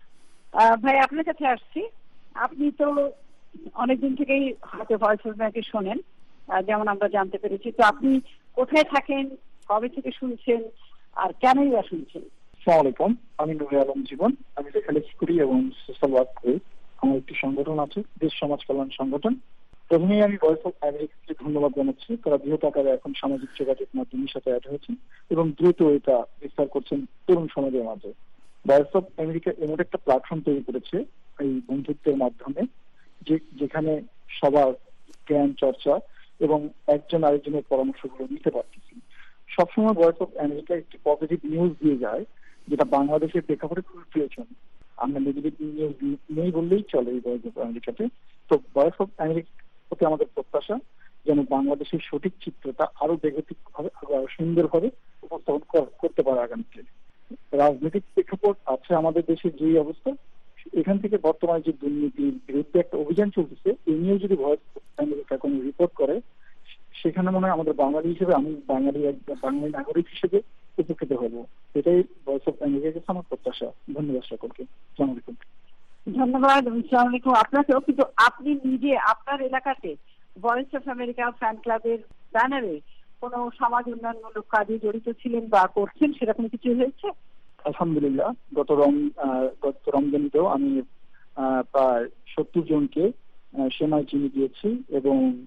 ভাই। আপনার কাছে আসছি, আপনি তো অনেকদিন থেকেই হয়তো ভয়েস অফ আমেরিকা শোনেন, যেমন আমরা জানতে পেরেছি। তো আপনি কোথায় থাকেন, কবে থেকে শুনছেন, আর কেনই বা শুনছেন? আসসালামু আলাইকুম, আমি নুরে আলম জীবন। আমি লেখালেখি করি এবং সোশ্যাল ওয়ার্ক করি। আমার একটি সংগঠন আছে, দেশ সমাজ কল্যাণ সংগঠন। প্রথমেই আমি ভয়েস অফ আমেরিকাকে ধন্যবাদ জানাচ্ছি। তারা বৃহৎ আকারে এখন সামাজিক যোগাযোগ মাধ্যমের সাথে অ্যাড হয়েছেন এবং দ্রুত এটা বিস্তার করছেন তরুণ সমাজের মাঝে। ভয়েস অফ আমেরিকা এমন একটা প্ল্যাটফর্ম তৈরি করেছে এই বন্ধুত্বের মাধ্যমে, যে যেখানে সবার জ্ঞান চর্চা এবং একজন আরেকজনের পরামর্শগুলো নিতে পারতেছি। সবসময় ভয়েস অফ আমেরিকা একটি পজিটিভ নিউজ দিয়ে যায়, যেটা বাংলাদেশের প্রেক্ষাপটে খুবই প্রয়োজন। আমরা নেগেটিভ নিউজ নেই বললেই চলে এই ভয়েস অফ আমেরিকাতে। তো ভয়েস অফ আমেরিকা প্রতি আমাদের প্রত্যাশা যেন বাংলাদেশের সঠিক চিত্রটা আরো বেগতিক ভাবে, আরো সুন্দরভাবে উপস্থাপন করতে পারে আগামীতে। রাজনৈতিক প্রেক্ষাপট আছে আমাদের দেশের যে অবস্থা, এখান থেকে বর্তমানে যে দুর্নীতির বিরুদ্ধে একটা অভিযান চলতেছে, এই নিয়েও যদি ভয়েস অফ আমেরিকা কোনো রিপোর্ট করে, সেখানে মনে হয় আমাদের বাঙালি হিসেবে, আমি বাঙালি বাঙালি নাগরিক হিসেবে উপকৃত হব। এটাই ভয়েস অফ আমেরিকার কাছে আমার প্রত্যাশা। ধন্যবাদ সকলকে। আসসালামু আলাইকুম। ধন্যবাদ। আসসালামু আলাইকুম আপনাকেও। কিন্তু আপনি নিজে আপনার এলাকাতে ভয়েস অফ আমেরিকা ফ্যান ক্লাবের ব্যানারে কোনো সমাজ উন্নয়নমূলক কাজে জড়িত ছিলেন বা করছেন, সেরকম কিছু হয়েছে? আলহামদুলিল্লাহ, গত রম গত রমজানেও আমি প্রায় সত্তর জনকে সেমাই চিনি দিয়েছি এবং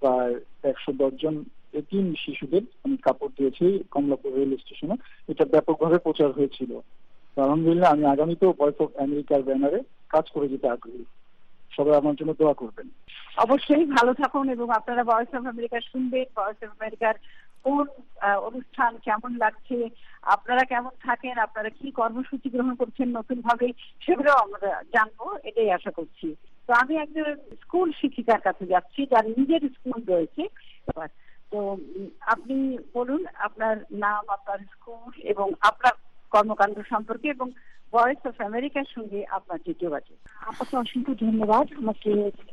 প্রায় একশো দশ জন এতিম শিশুদের আমি কাপড় দিয়েছি কমলাপুর রেল স্টেশনে। এটা ব্যাপকভাবে প্রচার হয়েছিল। আলহামদুলিল্লাহ আমি আগামীতেও ভয়েস অফ আমেরিকার ব্যানারে কাজ করে যেতে আগ্রহী। সবাই আমার জন্য দোয়া করবেন। অবশ্যই ভালো থাকুন এবং আপনারা ভয়েস অফ আমেরিকা শুনবেন। ভয়েস অফ আমেরিকার কোন অনুষ্ঠান কেমন লাগছে, আপনারা কেমন থাকেন, আপনারা কি কর্মসূচি গ্রহণ করছেন নতুন ভাবে, সেগুলো আমরা জানবো, এটাই আশা করছি। তো আমি একজন স্কুল শিক্ষিকার কাছে যাচ্ছি যার নিজের স্কুল রয়েছে। তো আপনি বলুন আপনার নাম, আপনার স্কুল এবং আপনার কর্মকাণ্ড সম্পর্কে এবং ভয়েস অফ আমেরিকার সঙ্গে আপনার যে যোগাযোগ। আপনাকে অসংখ্য ধন্যবাদ আমাকে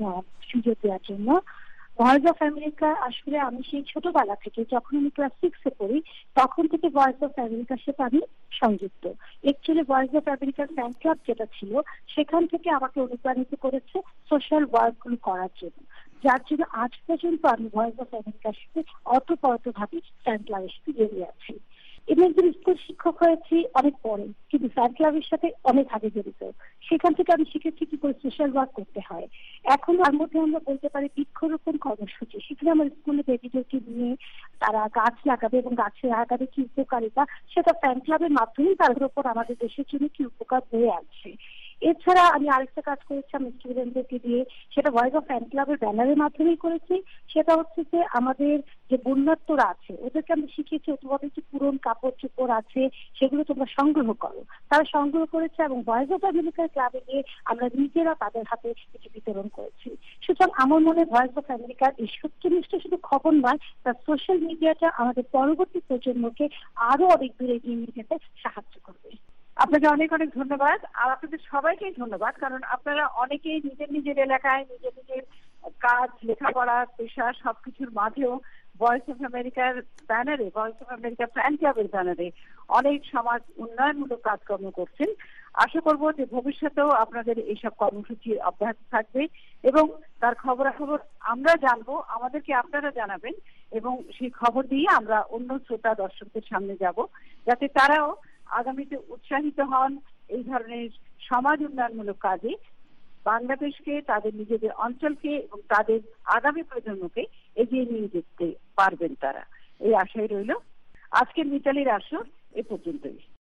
সুযোগ দেওয়ার জন্য। ভয়েস অফ আমেরিকা আসলে আমি সেই ছোটবেলা থেকে, যখন আমি ক্লাস সিক্সে পড়ি তখন থেকে ভয়েস অফ আমেরিকার সাথে আমি সংযুক্ত। একচুয়ালি ভয়েস অফ আমেরিকার ফ্যান ক্লাব যেটা ছিল সেখান থেকে আমাকে অনুপ্রাণিত করেছে সোশ্যাল ওয়ার্কগুলো করার জন্য, যার জন্য আজ পর্যন্ত আমি ভয়েস অফ আমেরিকার সাথে অতপ্রতভাবে ফ্যান ক্লাবের সাথে জড়িয়ে আছি। আমি একজন স্কুল শিক্ষক হয়েছি অনেক পরে, কিন্তু ফ্যান ক্লাবের সাথে অনেক আগে জড়িত। সেখান থেকে আমি শিখেছি কি করে সোশ্যাল ওয়ার্ক করতে হয়। এখন তার মধ্যে আমরা বলতে পারি বৃক্ষরোপণ কর্মসূচি, সেখানে আমার স্কুলে বেবিদেরকে নিয়ে তারা গাছ লাগাবে এবং গাছের লাগাবে কি উপকারিতা, সেটা ফ্যান ক্লাবের মাধ্যমেই তাদের উপর আমাদের দেশের জন্য কি উপকার হয়ে আসছে। এছাড়া আমি আরেকটা কাজ করেছি আমি স্টুডেন্টদেরকে দিয়ে, সেটা ভয়েস অফ ফ্যান ক্লাবের ব্যানারের মাধ্যমেই করেছি। সেটা হচ্ছে যে আমাদের যে বন্যার্তরা আছে ওদেরকে আমি শিখিয়েছি তোমাদের যে পুরনো কাপড় চোপড় আছে সেগুলো তোমরা সংগ্রহ করো। তারা সংগ্রহ করেছে এবং ভয়েস অফ আমেরিকার ক্লাবে গিয়ে আমরা নিজেরা তাদের হাতে কিছু বিতরণ করেছি। সুতরাং আমার মনে ভয়েস অফ আমেরিকার এই সত্যনিষ্ঠ শুধু খবর নয়, তার সোশ্যাল মিডিয়াটা আমাদের পরবর্তী প্রজন্মকে আরো অনেক দূরে এগিয়ে নিয়ে যেতে সাহায্য করবে। আপনাকে অনেক অনেক ধন্যবাদ। আর আপনাদের সবাইকেই ধন্যবাদ, কারণ আপনারা অনেকেই নিজের নিজের এলাকায় নিজের নিজের কাজ, লেখাপড়া, পেশা সবকিছুর মাঝেও ভয়েস অফ আমেরিকার ব্যানারে, ভয়েস অফ আমেরিকা ফ্যান ক্লাবের ব্যানারে অনেক সমাজ উন্নয়নমূলক কাজকর্ম করছেন। আশা করব যে ভবিষ্যতেও আপনাদের এইসব কর্মসূচি অব্যাহত থাকবে এবং তার খবরাখবর আমরা জানবো, আমাদেরকে আপনারা জানাবেন এবং সেই খবর দিয়ে আমরা অন্য শ্রোতা দর্শকদের সামনে যাব, যাতে তারাও আগামীতে উৎসাহিত হন এই ধরনের সমাজ উন্নয়নমূলক কাজে বাংলাদেশকে, তাদের নিজেদের অঞ্চলকে এবং তাদের আগামী প্রজন্মকে এগিয়ে নিয়ে যেতে পারবেন তারা। এই আশাই রইল। আজকের মিতালির আসর এ পর্যন্তই।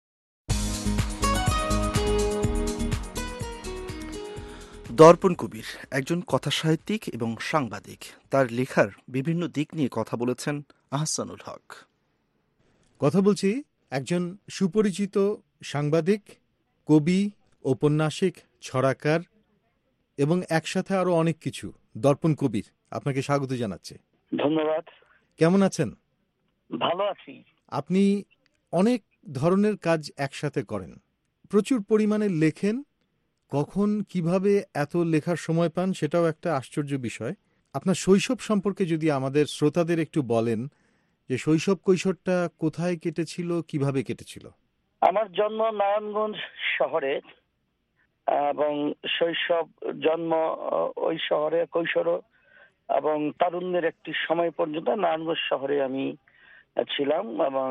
দর্পণ কবির একজন কথা সাহিত্যিক এবং সাংবাদিক। তার লেখার বিভিন্ন দিক নিয়ে কথা বলেছেন আহসানুল হক। কথা বলছি একজন সুপরিচিত সাংবাদিক, কবি, ঔপন্যাসিক, ছড়াকার এবং একসাথে আরো অনেক কিছু। দর্পণ কবির, আপনাকে স্বাগত জানাচ্ছি। ধন্যবাদ। কেমন আছেন? ভালো আছি। আপনি অনেক ধরনের কাজ একসাথে করেন, প্রচুর পরিমাণে লেখেন। কখন কিভাবে এত লেখার সময় পান সেটাও একটা আশ্চর্য বিষয়। আপনার শৈশব সম্পর্কে যদি আমাদের শ্রোতাদের একটু বলেন, যে শৈশব কৈশোরটা কোথায় কেটেছিল, কিভাবে কেটেছিল? আমার জন্ম নারায়ণগঞ্জ শহরে এবং শৈশব জন্ম ওই শহরে, কৈশোর এবং তারুণ্যের একটি সময় পর্যন্ত নারায়ণগঞ্জ শহরে আমি ছিলাম। এবং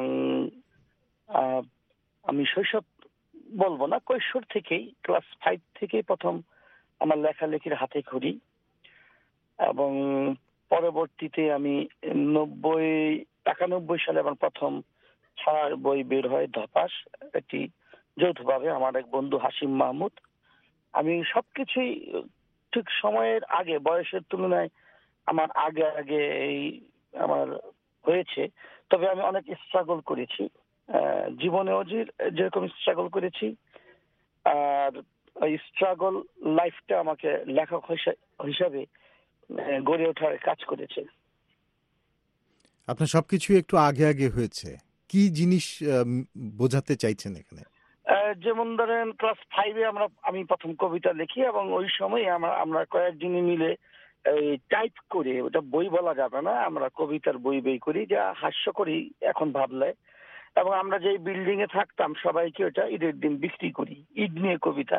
আমি শৈশব বলবো না, কৈশোর থেকেই, ক্লাস ফাইভ থেকেই প্রথম আমার লেখালেখির হাতে খড়ি এবং পরবর্তীতে আমি নব্বই একানব্বই সালে আমার প্রথম ছড়ার বই বের হয় ধপাস, এটি যৌথভাবে আমার এক বন্ধু হাসিম মাহমুদ। আমি সবকিছুই ঠিক সময়ের আগে, বয়সের তুলনায় আমার আগে আগে এই আমার হয়েছে। তবে আমি অনেক স্ট্রাগল করেছি জীবনেও, যেরকম স্ট্রাগল করেছি, আর ওই স্ট্রাগল লাইফটা আমাকে লেখক হিসাবে গড়ে ওঠার কাজ করেছে। আপনার সবকিছু একটু আগে আগে হয়েছে, কি জিনিস বোঝাতে চাইছেন এখানে? যেমন ধরেন ক্লাস ফাইভে আমরা আমি প্রথম কবিতা লিখি এবং ওই সময় আমরা আমরা কয়েকদিনে মিলে এই টাইপ করে, ওটা বই বলা যাবে না, আমরা কবিতার বই বই করি, যা হাস্য করি এখন ভাবলে। এবং আমরা যে বিল্ডিং এ থাকতাম সবাইকে ওটা ঈদের দিন বিক্রি করি, ঈদ নিয়ে কবিতা।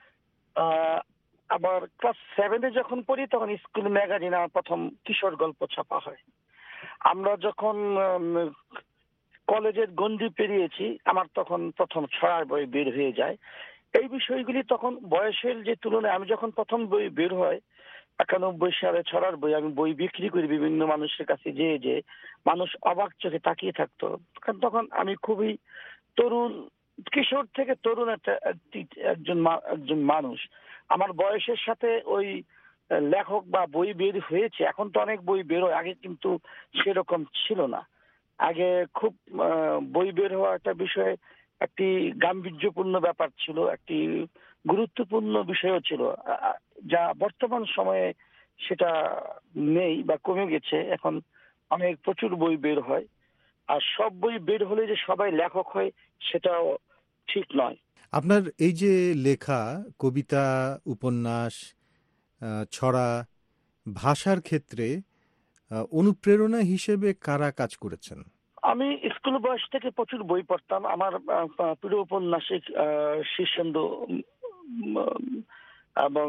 আবার ক্লাস সেভেনে যখন পড়ি তখন স্কুল ম্যাগাজিনে আমার প্রথম কিশোর গল্প ছাপা হয়। আমরা যখন কলেজের গণ্ডি পেরিয়েছি আমার তখন প্রথম ছড়ার বই বের হয়ে যায়। এই বিষয়গুলি তখন বয়সের যে তুলনায়, আমি যখন প্রথম বই বের হয় একানব্বই সালে ছড়ার বই আমি বই বিক্রি করি বিভিন্ন মানুষের কাছে, যে যে মানুষ অবাক চোখে তাকিয়ে থাকতো। কারণ তখন আমি খুবই তরুণ, কিশোর থেকে তরুণ একটা একজন একজন মানুষ। আমার বয়সের সাথে ওই লেখক বা বই বের হয়েছে, এখন তো অনেক বই বেরোয়, আগে কিন্তু সেরকম ছিল না। আগে খুব বই বের হওয়া একটা বিষয়, একটি গাম্ভীর্যপূর্ণ ব্যাপার ছিল, একটি গুরুত্বপূর্ণ বিষয়ও ছিল, যা বর্তমান সময়ে সেটা নেই বা কমে গেছে। এখন অনেক প্রচুর বই বের হয়, আর সব বই বের হলে যে সবাই লেখক হয় সেটাও ঠিক নয়। আপনার এই যে লেখা কবিতা, উপন্যাস, ছড়া, ভাষার ক্ষেত্রে অনুপ্রেরণা হিসেবে কারা কাজ করেছেন? আমি স্কুল বয়স থেকে প্রচুর বই পড়তাম। আমার প্রিয় উপন্যাসিক শীর্ষেন্দু এবং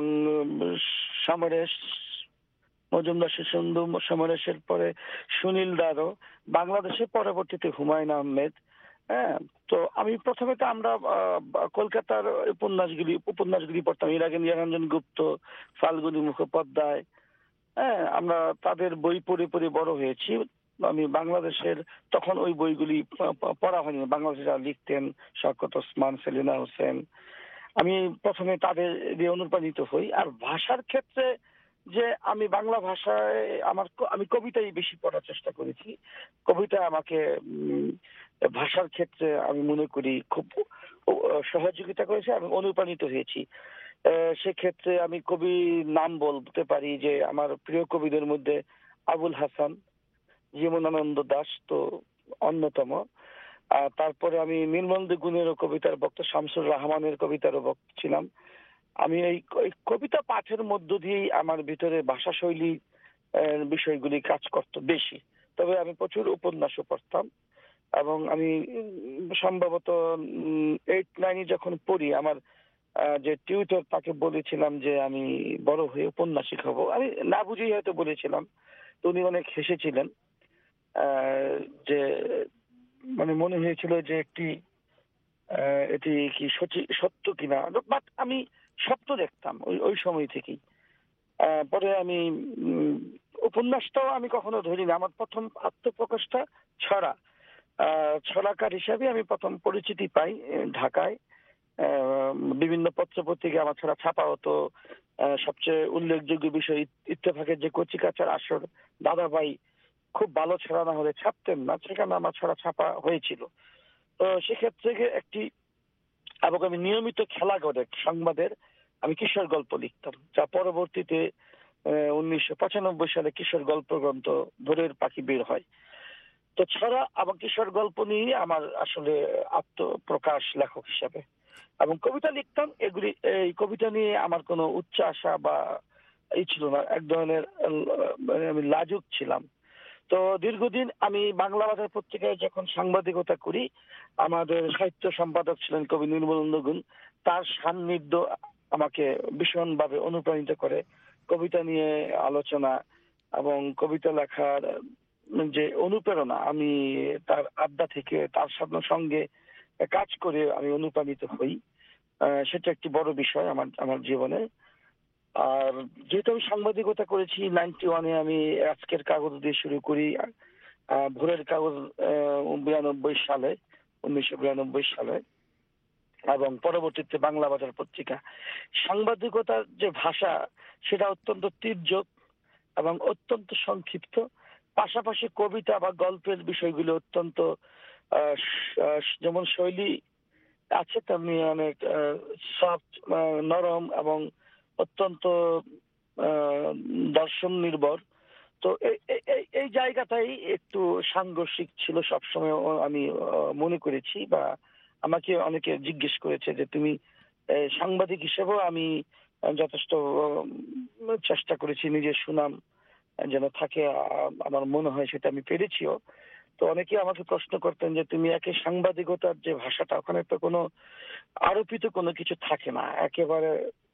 সমরেশ মজুমদার, শীর্ষেন্দু, সমরেশের পরে সুনীল দারো, বাংলাদেশে পরবর্তীতে হুমায়ুন আহমেদ। হ্যাঁ, তো আমি প্রথমে তো আমরা কলকাতার উপন্যাসগুলি উপন্যাসগুলি পড়তাম, এর আগে নিরঞ্জন গুপ্ত, ফাল্গুনী মুখোপাধ্যায়। হ্যাঁ, আমরা তাদের বই পড়ে পড়ে বড় হয়েছি। আমি বাংলাদেশের তখন ওই বইগুলি পড়া হয়নি, বাংলাদেশে যারা লিখতেন, শওকত ওসমান, সেলিনা হোসেন, আমি প্রথমে তাদের দিয়ে অনুপ্রাণিত হই। আর ভাষার ক্ষেত্রে যে আমি বাংলা ভাষায় আমার আমি কবিতাই বেশি পড়ার চেষ্টা করেছি। কবিতা আমাকে ভাষার ক্ষেত্রে আমি মনে করি খুব সহযোগিতা করেছে, আমি অনুপ্রাণিত হয়েছি। সেক্ষেত্রে আমি কবি নাম বলতে পারি যে আমার প্রিয় কবিদের মধ্যে আবুল হাসান, জীবনানন্দ দাশ তো অন্যতম। তারপরে আমি নীলমন্দি গুণেরও কবিতার ভক্ত, শামসুর রহমানের কবিতারও ভক্ত ছিলাম। আমি এই কবিতা পাঠের মধ্য দিয়েই আমার ভিতরে ভাষা শৈলী বিষয়গুলি কাজ করতো বেশি। তবে আমি প্রচুর উপন্যাসও পড়তাম, এবং আমি সম্ভবত এইট নাইনে যখন পড়ি, আমার যে টিউটর তাকে বলেছিলাম যে আমি বড় হয়ে উপন্যাসিক হব। আমি না বুঝেই হয়তো বলেছিলাম, তো উনি অনেক হেসেছিলেন, যে মানে মনে হয়েছিল যে একটি এটি কি সত্য কিনা, বাট আমি স্বপ্ন দেখতাম ওই ওই সময় থেকেই। পরে আমি উপন্যাসটাও আমি কখনো ধরি না। আমার প্রথম আত্মপ্রকাশটা ছড়া, ছড়াকার হিসাবে আমি প্রথম পরিচিতি পাই ঢাকায়। বিভিন্ন পত্র পত্রিকায় আমার ছড়া ছাপা হতো। সবচেয়ে উল্লেখযোগ্য বিষয় ইত্তেফাকের যে কচিকাচার আসর, দাদাভাই খুব ভালো ছড়া না হলে ছাপতেন না, সেখানে আমার ছড়া ছাপা হয়েছিল। তো সেক্ষেত্রে একটি এবং আমি নিয়মিত খেলা করে সংবাদের আমি কিশোর গল্প লিখতাম, যা পরবর্তীতে উনিশশো পঁচানব্বই সালে কিশোর গল্প গ্রন্থ ভোরের পাখি বের হয়। তো ছড়া এবং কিশোর গল্প নিয়ে আমার আসলে আত্মপ্রকাশ লেখক হিসাবে, এবং কবিতা লিখতাম। এগুলি এই কবিতা নিয়ে আমার কোনো উচ্চ আশা বা এই ছিল না, এক ধরনের আমি লাজুক ছিলাম। তো দীর্ঘদিন আমি বাংলা বাজার পত্রিকায় যখন সাংবাদিকতা করি, আমাদের সাহিত্য সম্পাদক ছিলেন কবি নির্মলেন্দু গুণ। তার সান্নিধ্য আমাকে ভীষণভাবে অনুপ্রাণিত করে কবিতা নিয়ে আলোচনা এবং কবিতা লেখার যে অনুপ্রেরণা, আমি তার আড্ডা থেকে তার সাথে সঙ্গে কাজ করে আমি অনুপ্রাণিত হই। সেটা একটি বড় বিষয় আমার আমার জীবনে। আর যেহেতু আমি সাংবাদিকতা করেছি, নাইনটি ওয়ানে আমি আজকের কাগজ দিয়ে শুরু করি, ভোরের কাগজ বিরানব্বই সালে উনিশশো বিরানব্বই সালে, এবং পরবর্তীতে বাংলা বাজার পত্রিকা। সাংবাদিকতার যে ভাষা সেটা অত্যন্ত তীর্যক এবং অত্যন্ত সংক্ষিপ্ত, পাশাপাশি কবিতা বা গল্পের বিষয়গুলো অত্যন্ত যেমন শৈলী আছে তেমনি অনেক সফট, নরম এবং অত্যন্ত দর্শন নির্ভর। তো এই জায়গাটাই একটু সাংঘর্ষিক ছিল সবসময়, আমি মনে করেছি, বা আমাকে অনেকে জিজ্ঞেস করেছে যে তুমি সাংবাদিক হিসেবেও আমি যথেষ্ট চেষ্টা করেছি নিজের সুনাম যেন থাকে, আমার মনে হয় সেটা আমি পেরেছিও। তো অনেকে আমাকে প্রশ্ন করতেন যে তুমি একে সাংবাদিকতার যে ভাষাটা, ওখানে তো কোনো আরোপিত কোনো কিছু থাকে না, একেবারে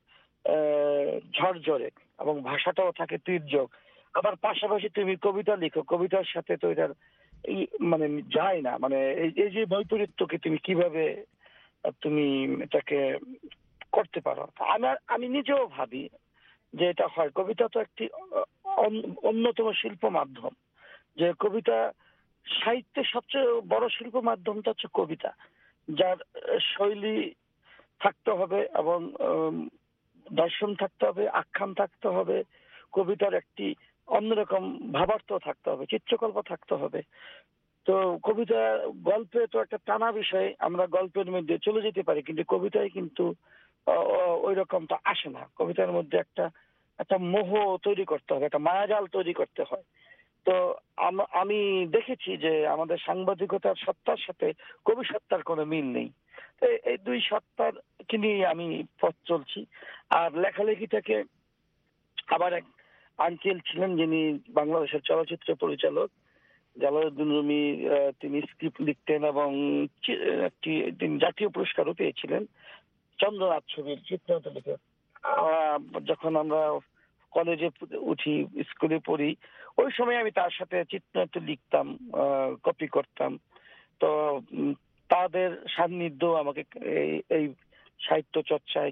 ঝরঝরে, এবং ভাষাটাও থাকে তীর্যক। আবার পাশাপাশি তুমি কবিতা লিখো, কবিতার সাথে তো এটার মানে যায় না, মানে এই যে বৈপরীত্যকে তুমি কিভাবে তুমি এটাকে করতে পারো। আমার আমি নিজেও ভাবি যে এটা হয়। কবিতা তো একটি অন্যতম শিল্প মাধ্যম, যে কবিতা সাহিত্যের সবচেয়ে বড় শিল্প মাধ্যমটা হচ্ছে কবিতা, যার শৈলী থাকতে হবে এবং দর্শন থাকতে হবে, আখ্যান থাকতে হবে, কবিতার একটি অন্যরকম ভাবার্থ থাকতে হবে, চিত্রকল্প থাকতে হবে। তো কবিতা গল্পে তো একটা টানা বিষয়, আমরা গল্পের মধ্যে চলে যেতে পারি, কিন্তু কবিতায় কিন্তু ওই রকমটা আসে না। কবিতার মধ্যে একটা একটা মোহ তৈরি করতে হবে, একটা মায়াজাল তৈরি করতে হয়। তো আমি দেখেছি যে আমাদের সাংবাদিকতার সত্তার সাথে কবি সত্তার কোনো মিল নেই। এই দুই সত্তার কে নিয়ে আমি পথ চলছি। আর লেখালেখিটাকে আবার এক আঙ্কেল ছিলেন যিনি বাংলাদেশের চলচ্চিত্র পরিচালক জালালউদ্দিন রুমি, তিনি স্ক্রিপ্ট লিখতেন এবং একটি তিনি জাতীয় পুরস্কারও পেয়েছিলেন চন্দ্রনাথ ছবির চিত্রান্ত লিখে। যখন আমরা কলেজে উঠি, স্কুলে পড়ি, ওই সময় আমি তার সাথে চিত্রান্ত লিখতাম, কপি করতাম। তো তাদের সান্নিধ্য আমাকে এই সাহিত্য চর্চায়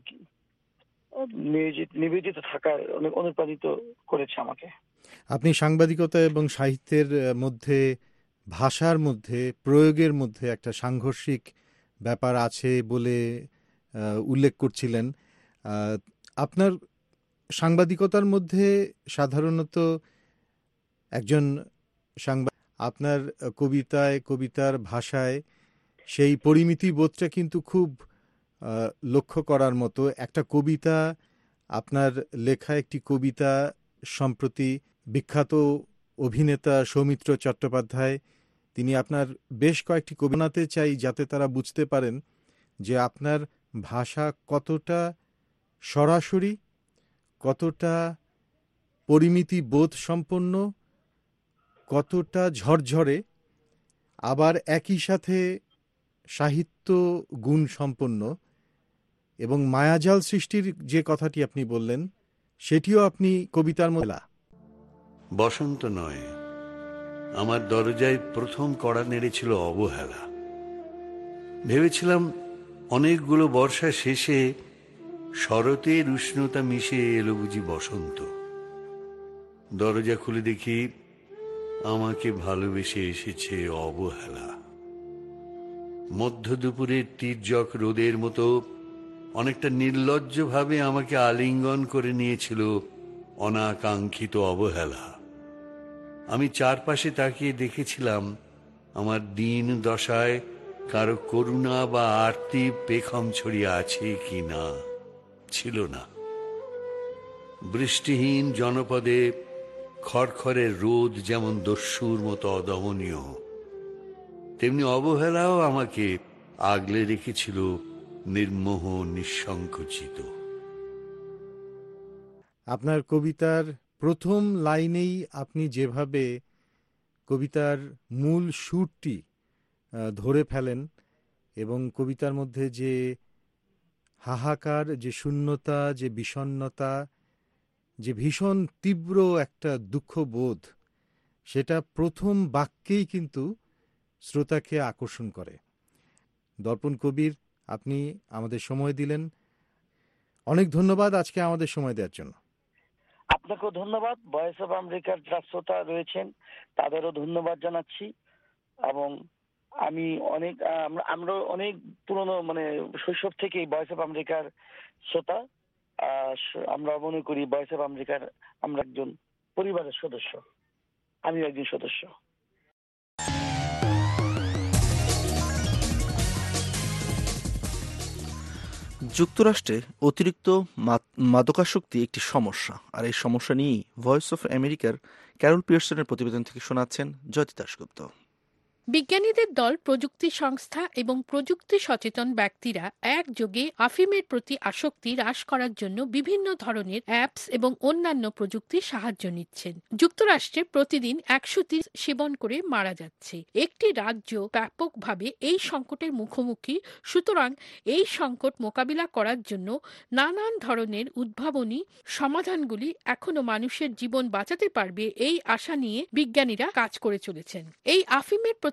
নিবেদিত থাকার অনেক অনুপ্রাণিত করেছে আমাকে। আপনি সাংবাদিকতা এবং সাহিত্যের মধ্যে, ভাষার মধ্যে, প্রয়োগের মধ্যে একটা সাংঘর্ষিক ব্যাপার আছে বলে উল্লেখ করছিলেন। আপনার সাংবাদিকতার মধ্যে সাধারণত একজন সাংবাদিক আপনার কবিতায়, কবিতার ভাষায় সেই পরিমিতি বোধটা কিন্তু খুব লক্ষ্য করার মতো। একটা কবিতা, আপনার লেখা একটি কবিতা সম্প্রতি বিখ্যাত অভিনেতা সৌমিত্র চট্টোপাধ্যায়, তিনি আপনার বেশ কয়েকটি কবিতাতে চাই যাতে তারা বুঝতে পারেন যে আপনার ভাষা কতটা সরাসরি, কতটা পরিমিতি বোধ সম্পন্ন, কতটা ঝরঝরে, আবার একই সাথে সাহিত্য গুণ সম্পন্ন। এবং মায়াজাল সৃষ্টির যে কথাটি আপনি বললেন সেটিও আপনি কবিতার মধ্যে। বসন্ত নয়, আমার দরজায় প্রথম কড়া নেড়েছিল অবহেলা। ভেবেছিলাম অনেকগুলো বর্ষা শেষে শরতের উষ্ণতা মিশে এলো বুঝি বসন্ত। দরজা খুলে দেখি আমাকে ভালোবেসে এসেছে অবহেলা। মধ্য দুপুরের তীর্যক রোদের মতো অনেকটা নির্লজ্জভাবে আমাকে আলিঙ্গন করে নিয়েছিল অনাকাঙ্ক্ষিত অবহেলা। আমি চারপাশে তাকিয়ে দেখেছিলাম আমার দিন দশায় কারো করুণা বা আরতি পেখম ছড়িয়ে আছে কি না। ছিল না। বৃষ্টিহীন জনপদে খড়খড়ের রোদ যেমন দস্যুর মতো অদমনীয়, তেমনি অবহেলাও আমাকে আগলে রেখেছিল নির্মোহ, নিঃসংকোচিত। আপনার কবিতার প্রথম লাইনেই আপনি যেভাবে কবিতার মূল সুরটি ধরে ফেলেন এবং কবিতার মধ্যে যে হাহাকার, যে শূন্যতা, যে বিষণ্ণতা, যে ভীষণ তীব্র একটা দুঃখবোধ, সেটা প্রথম বাক্যেই কিন্তু শ্রোতাকে আকর্ষণ করে। দর্পণ কবির, আপনি আমাদের সময় দিলেন, অনেক ধন্যবাদ আজকে আমাদের সময় দেওয়ার জন্য। আপনাকেও ধন্যবাদ। ভয়েস অফ আমেরিকার যারা শ্রোতা রয়েছেন তাদেরও ধন্যবাদ জানাচ্ছি। এবং আমি অনেক আমরা অনেক পুরনো, মানে শৈশব থেকেই ভয়েস অফ আমেরিকার শ্রোতা। আমরা মনে করি ভয়েস অফ আমেরিকার আমরা একজন পরিবারের সদস্য, আমিও একজন সদস্য। যুক্তরাষ্ট্রে অতিরিক্ত মাদকাসক্তি একটি সমস্যা, আর এই সমস্যা নিয়েই ভয়েস অফ আমেরিকার ক্যারল পিয়ারসনের প্রতিবেদন থেকে শোনাচ্ছেন জ্যোতি দাশগুপ্ত। বিজ্ঞানীদের দল, প্রযুক্তি সংস্থা এবং প্রযুক্তি সচেতন ব্যক্তিরা একযোগে আফিমের প্রতি আসক্তি হ্রাস করার জন্য বিভিন্ন ধরনের অ্যাপস এবং অন্যান্য প্রযুক্তির সাহায্য নিচ্ছেন। যুক্তরাষ্ট্রে প্রতিদিন একশো তিরিশ সেবন করে মারা যাচ্ছে একটি রাজ্য ব্যাপকভাবে এই সংকটের মুখোমুখি। সুতরাং এই সংকট মোকাবিলা করার জন্য নানান ধরনের উদ্ভাবনী সমাধানগুলি এখনো মানুষের জীবন বাঁচাতে পারবে এই আশা নিয়ে বিজ্ঞানীরা কাজ করে চলেছেন। এই আফিমের প্রতি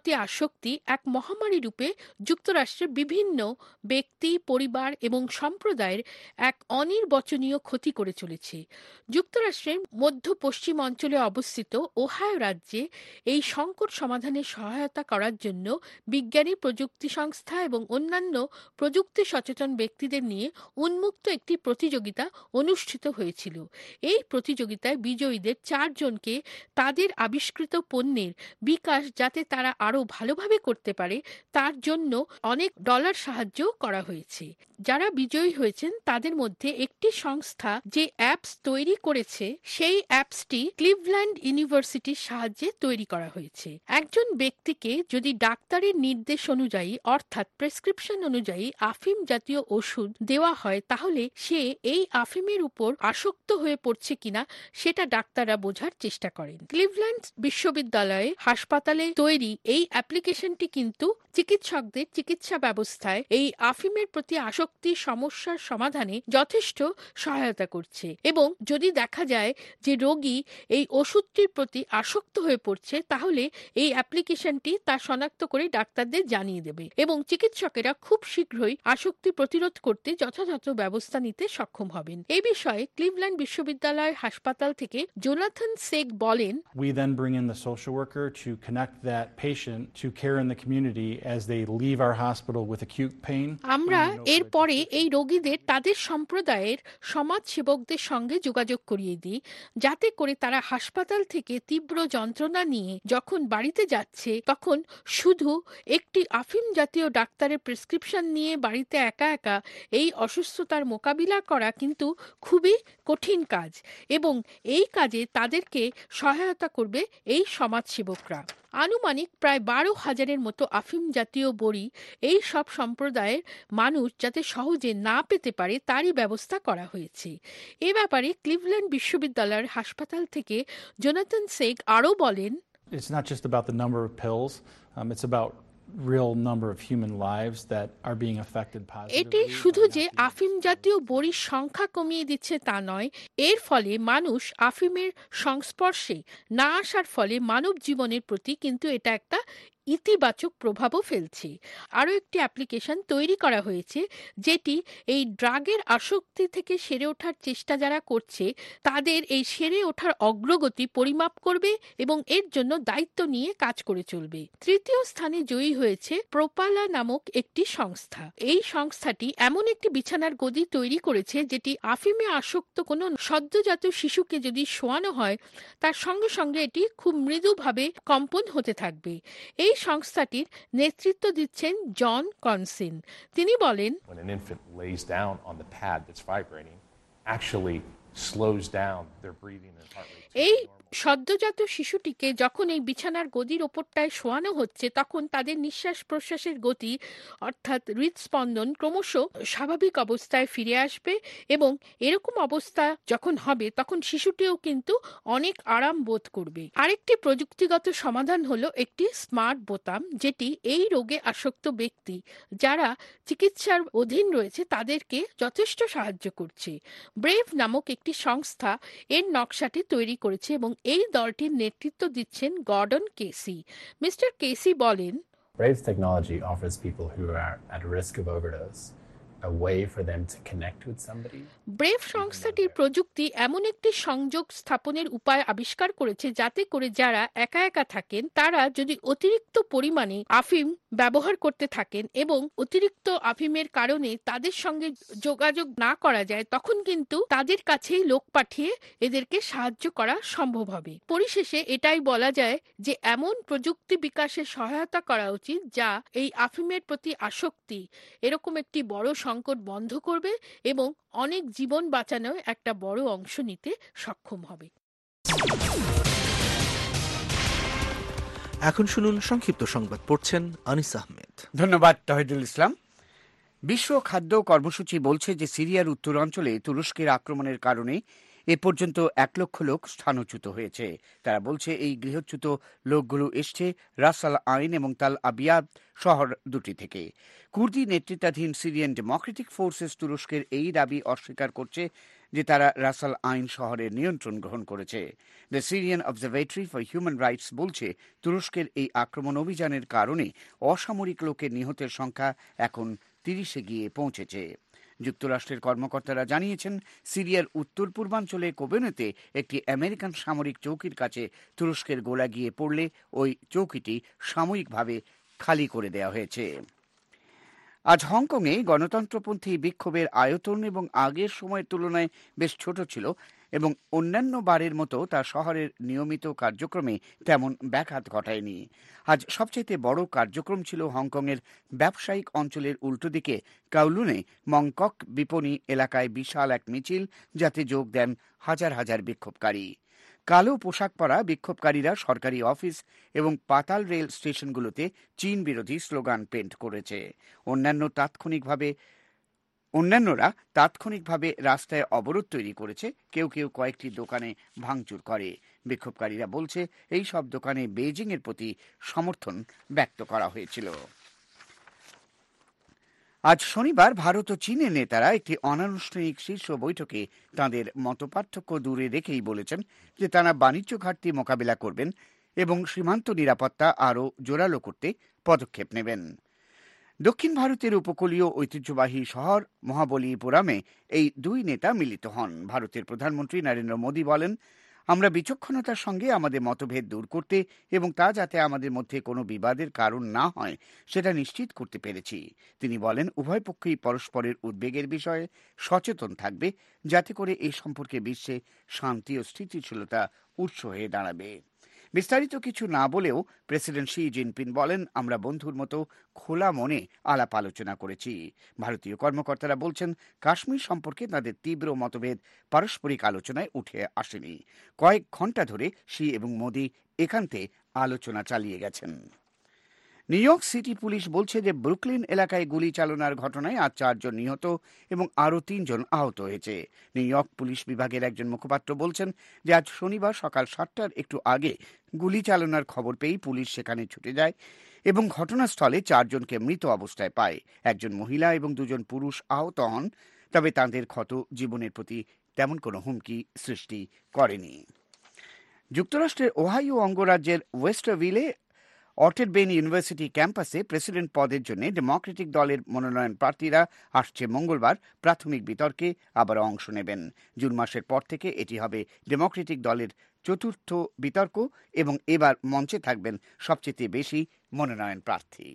প্রতি আসক্তি এক মহামারী রূপে যুক্তরাষ্ট্রের বিভিন্ন ব্যক্তি, পরিবার এবং সম্প্রদায়ের এক অনির্বচনীয় ক্ষতি করে চলেছে। যুক্তরাষ্ট্রের মধ্য পশ্চিম অঞ্চলে অবস্থিত ওহাইও রাজ্যে এই সংকট সমাধানে সহায়তা করার জন্য বিজ্ঞানী, প্রযুক্তি সংস্থা এবং অন্যান্য প্রযুক্তি সচেতন ব্যক্তিদের নিয়ে উন্মুক্ত একটি প্রতিযোগিতা অনুষ্ঠিত হয়েছিল। এই প্রতিযোগিতায় বিজয়ীদের চারজনকে তাদের আবিষ্কৃত পণ্যের বিকাশ যাতে তারা আরও ভালোভাবে করতে পারে তার জন্য অনেক ডলার সাহায্য করা হয়েছে। যারা বিজয়ী হয়েছেন তাদের মধ্যে একটি সংস্থা যে অ্যাপস তৈরি করেছে সেই অ্যাপসটি ক্লিভল্যান্ড ইউনিভার্সিটির সাহায্যে তৈরি করা হয়েছে। একজন ব্যক্তিকে যদি ডাক্তারের নির্দেশ অনুযায়ী অর্থাৎ প্রেসক্রিপশন অনুযায়ী আফিম জাতীয় ওষুধ দেওয়া হয় তাহলে সে এই আফিমের উপর আসক্ত হয়ে পড়ছে কিনা সেটা ডাক্তাররা বোঝার চেষ্টা করেন। ক্লিভল্যান্ড বিশ্ববিদ্যালয়ে হাসপাতালে তৈরি এই অ্যাপ্লিকেশনটি কিন্তু চিকিৎসকদের চিকিৎসা ব্যবস্থায় এই আফিমের প্রতি আসক্তির সমস্যার সমাধানে যথেষ্ট সহায়তা করছে এবং যদি দেখা যায় যে রোগী এই ওষুধটির প্রতি আসক্ত হয়ে পড়ছে তাহলে এই অ্যাপ্লিকেশনটি তা শনাক্ত করে ডাক্তারদের জানিয়ে দেবে এবং চিকিৎসকেরা খুব শীঘ্রই আসক্তি প্রতিরোধ করতে যথাযথ ব্যবস্থা নিতে সক্ষম হবেন। এই বিষয়ে ক্লিভল্যান্ড বিশ্ববিদ্যালয় হাসপাতাল থেকে জোনাথন সেগ বলেন, We then bring in the social worker to connect that patient to care in the community as they leave our hospital with acute pain. আমরা এরপরে এই রোগীদের তাদের সম্প্রদায়ের সমাজসেবকদের সঙ্গে যোগাযোগ করিয়ে দিই যাতে করে তারা হাসপাতাল থেকে তীব্র যন্ত্রণা নিয়ে যখন বাড়িতে যাচ্ছে তখন শুধু একটি আফিম জাতীয় ডাক্তারের প্রেসক্রিপশন নিয়ে বাড়িতে একা একা এই অসুস্থতার মোকাবিলা করা কিন্তু খুবই কঠিন কাজ এবং এই কাজে তাদেরকে সহায়তা করবে এই সমাজসেবকরা। আনুমানিক প্রায় বারো হাজারের মতো আফিম জাতীয় বড়ি এই সব সম্প্রদায়ের মানুষ যাতে সহজে না পেতে পারে তারই ব্যবস্থা করা হয়েছে। এ ব্যাপারে ক্লিভল্যান্ড বিশ্ববিদ্যালয়ের হাসপাতাল থেকে জোনাথন সেগ আরও বলেন, It's not just about the number of pills, um, it's about real number of human lives that are being affected positively. এটি শুধু যে আফিম জাতীয় বড়ির সংখ্যা কমিয়ে দিচ্ছে তা নয়, এর ফলে মানুষ আফিমের সংস্পর্শে না আসার ফলে মানব জীবনের প্রতি কিন্তু এটা একটা ইতিবাচক প্রভাবও ফেলছে। আরও একটি অ্যাপ্লিকেশন তৈরি করা হয়েছে যেটি এই ড্রাগের আসক্তি থেকে সেরে ওঠার চেষ্টা যারা করছে তাদের এই সেরে ওঠার অগ্রগতি পরিমাপ করবে এবং এর জন্য দায়িত্ব নিয়ে কাজ করে চলবে। তৃতীয় স্থানে জয়ী হয়েছে প্রোপালা নামক একটি সংস্থা। এই সংস্থাটি এমন একটি বিছানার গদি তৈরি করেছে যেটি আফিমে আসক্ত কোনো সদ্যজাত শিশুকে যদি শোয়ানো হয় তার সঙ্গে সঙ্গে এটি খুব মৃদুভাবে কম্পন হতে থাকবে। এই এই সংস্থাটির নেতৃত্ব দিচ্ছেন জন কনসিন। তিনি বলেন, When an infant lays down on the pad that's vibrating, actually slows down their breathing and heart rate. এই সদ্যজাত শিশুটিকে যখন এই বিছানার গদির ওপরটায় শোয়ানো হচ্ছে তখন তাদের নিঃশ্বাস প্রশ্বাসের গতি অর্থাৎ হৃদস্পন্দন ক্রমশ স্বাভাবিক অবস্থায় ফিরে আসবে এবং এরকম অবস্থা যখন হবে তখন শিশুটিও কিন্তু অনেক আরাম বোধ করবে। আরেকটি প্রযুক্তিগত সমাধান হলো একটি স্মার্ট বোতাম যেটি এই রোগে আসক্ত ব্যক্তি যারা চিকিৎসার অধীন রয়েছে তাদেরকে যথেষ্ট সাহায্য করছে। ব্রেভ নামক একটি সংস্থা এর নকশাটি তৈরি করেছে এবং এই দলটির নেতৃত্ব দিচ্ছেন গর্ডন কেসি। মিস্টার কেসি বলেন, Brave's technology offers people who are at risk of overdose a way for them to connect with somebody. Brave সংস্থাটির প্রযুক্তি এমন একটি সংযোগ স্থাপনের উপায় আবিষ্কার করেছে যাতে করে যারা একা একা থাকেন তারা যদি অতিরিক্ত পরিমাণে আফিম ব্যবহার করতে থাকেন এবং অতিরিক্ত আফিমের কারণে তাদের সঙ্গে যোগাযোগ না করা যায় তখন কিন্তু তাদের কাছেই লোক পাঠিয়ে এদেরকে সাহায্য করা সম্ভব হবে। পরিশেষে এটাই বলা যায় যে এমন প্রযুক্তি বিকাশে সহায়তা করা উচিত যা এই আফিমের প্রতি আসক্তি এরকম একটি বড় সংকট বন্ধ করবে এবং অনেক জীবন বাঁচানোর একটা বড় অংশ নিতে সক্ষম হবে। এখন শুনুন সংক্ষিপ্ত সংবাদ, পড়ছেন আনিস আহমেদ। ধন্যবাদ তহিদুল ইসলাম। বিশ্ব খাদ্য কর্মসূচি বলছে যে সিরিয়ার উত্তরাঞ্চলে তুরস্কের আক্রমণের কারণে এ পর্যন্ত এক লক্ষ লোক স্থানচ্যুত হয়েছে। তারা বলছে এই গৃহচ্যুত লোকগুলো এসছে রাস আল আইন এবং তাল আবিয়াদ শহর দুটি থেকে। কুর্দি নেতৃত্বাধীন সিরিয়ান ডেমোক্রেটিক ফোর্সেস তুরস্কের এই দাবি অস্বীকার করছে। যে তারা রাসাল আইন শহরের নিয়ন্ত্রণ গ্রহণ করেছে। The Syrian observatory for human rights বলছে তুরস্কের এই আক্রমণ অভিযানের কারণে অসামরিক লোকের নিহতের সংখ্যা এখন তিরিশে গিয়ে পৌঁছেছে। যুক্তরাষ্ট্রের কর্মকর্তারা জানিয়েছেন সিরিয়ার উত্তর পূর্বাঞ্চলে কোবেনেতে একটি আমেরিকান সামরিক চৌকির কাছে তুরস্কের গোলা গিয়ে পড়লে ওই চৌকিটি সাময়িকভাবে খালি করে দেওয়া হয়েছে। আজ হংকংয়ে গণতন্ত্রপন্থী বিক্ষোভের আয়তন এবং আগের সময়ের তুলনায় বেশ ছোট ছিল এবং অন্যান্য বারের মতো তা শহরের নিয়মিত কার্যক্রমে তেমন ব্যাঘাত ঘটায়নি। আজ সবচেয়ে বড় কার্যক্রম ছিল হংকংয়ের ব্যবসায়িক অঞ্চলের উল্টো দিকে কাউলুনে মংকক বিপণী এলাকায় বিশাল এক মিছিল, যাতে যোগ দেন হাজার হাজার বিক্ষোভকারী। কালো পোশাক পরা বিক্ষোভকারীরা সরকারি অফিস এবং পাতাল রেল স্টেশনগুলোতে চীন বিরোধী স্লোগান পেন্ট করেছে। অন্যান্য তাৎক্ষণিকভাবে অন্যান্যরা তাৎক্ষণিকভাবে রাস্তায় অবরোধ তৈরি করেছে, কেউ কেউ কয়েকটি দোকানে ভাঙচুর করে। বিক্ষোভকারীরা বলছে এই সব দোকানে বেইজিংয়ের প্রতি সমর্থন ব্যক্ত করা হয়েছিল। আজ শনিবার ভারত ও চীনের নেতারা একটি অনানুষ্ঠানিক শীর্ষ বৈঠকে তাঁদের মতপার্থক্য দূরে রেখেই বলেছেন যে তারা বাণিজ্য ঘাটতি মোকাবিলা করবেন এবং সীমান্ত নিরাপত্তা আরও জোরালো করতে পদক্ষেপ নেবেন। দক্ষিণ ভারতের উপকূলীয় ঐতিহ্যবাহী শহর মহাবলীপুরামে এই দুই নেতা মিলিত হন। ভারতের প্রধানমন্ত্রী নরেন্দ্র মোদী বলেন, আমরা বিচক্ষণতার সঙ্গে আমাদের মতভেদ দূর করতে এবং তা যাতে আমাদের মধ্যে কোনো বিবাদের কারণ না হয় সেটা নিশ্চিত করতে পেরেছি। তিনি বলেন, উভয় পক্ষই পরস্পরের উদ্বেগের বিষয়ে সচেতন থাকবে, যাতে করে এই সম্পর্কে বিশ্বে শান্তি ও স্থিতিশীলতা উৎস হয়ে দাঁড়াবে। বিস্তারিত কিছু না বলেও প্রেসিডেন্ট শি জিনপিং বলেন, আমরা বন্ধুর মতো খোলা মনে আলাপ আলোচনা করেছি। ভারতীয় কর্মকর্তারা বলছেন, কাশ্মীর সম্পর্কে তাদের তীব্র মতভেদ পারস্পরিক আলোচনায় উঠে আসেনি। কয়েক ঘন্টা ধরে শি এবং মোদি একান্তে আলোচনা চালিয়ে গেছেন। নিউ ইয়র্ক সিটি পুলিশ বলছে যে ব্রুকলিন এলাকায় গুলি চালনার ঘটনায় আজ চারজন নিহত এবং আরও তিনজন আহত হয়েছে। নিউ ইয়র্ক পুলিশ বিভাগের একজন মুখপাত্র বলছেন যে আজ শনিবার সকাল সাতটার একটু আগে গুলি চালনার খবর পেয়েই পুলিশ সেখানে ছুটে যায় এবং ঘটনাস্থলে চারজনকে মৃত অবস্থায় পায়। একজন মহিলা এবং দুজন পুরুষ আহত হন, তবে তাঁদের ক্ষত জীবনের প্রতি তেমন কোনো হুমকি সৃষ্টি করেনি। যুক্তরাষ্ট্রের ওহাইও অঙ্গরাজ্যের ওয়েস্টারভিলে অটেরবেন ইউনিভার্সিটি ক্যাম্পাসে প্রেসিডেন্ট পদের জন্য ডেমোক্রেটিক দলের মনোনয়ন প্রার্থীরা আসছে মঙ্গলবার প্রাথমিক বিতর্কে আবার অংশ নেবেন। জুন মাসের পর থেকে এটি হবে ডেমোক্রেটিক দলের চতুর্থ বিতর্ক এবং এবার মঞ্চে থাকবেন সবচেয়ে বেশি মনোনয়ন প্রার্থী।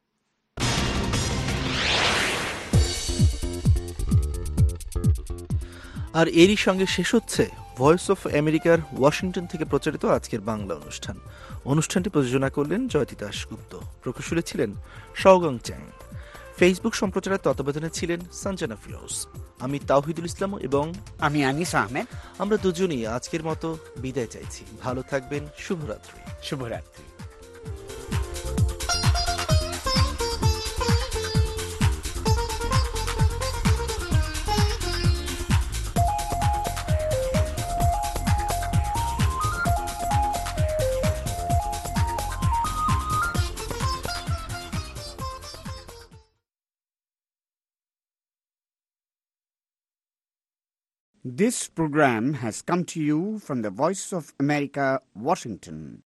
আর এরই সঙ্গে শেষ হচ্ছে ভয়েস অফ আমেরিকার ওয়াশিংটন থেকে প্রচারিত আজকের বাংলা অনুষ্ঠান। অনুষ্ঠানটি প্রযোজনা করলেন জয়তী দাশগুপ্ত, প্রকৌশলী ছিলেন সওগং চ্যাং, ফেসবুক সম্প্রচারের তত্ত্বাবধানে ছিলেন সঞ্জনা ফিরোজ। আমি তাওহিদুল ইসলাম এবং আমি আনিস আহমেদ, আমরা দুজনই আজকের মতো বিদায় চাইছি। ভালো থাকবেন। শুভরাত্রি। শুভরাত্রি। This program has come to you from the Voice of America, Washington.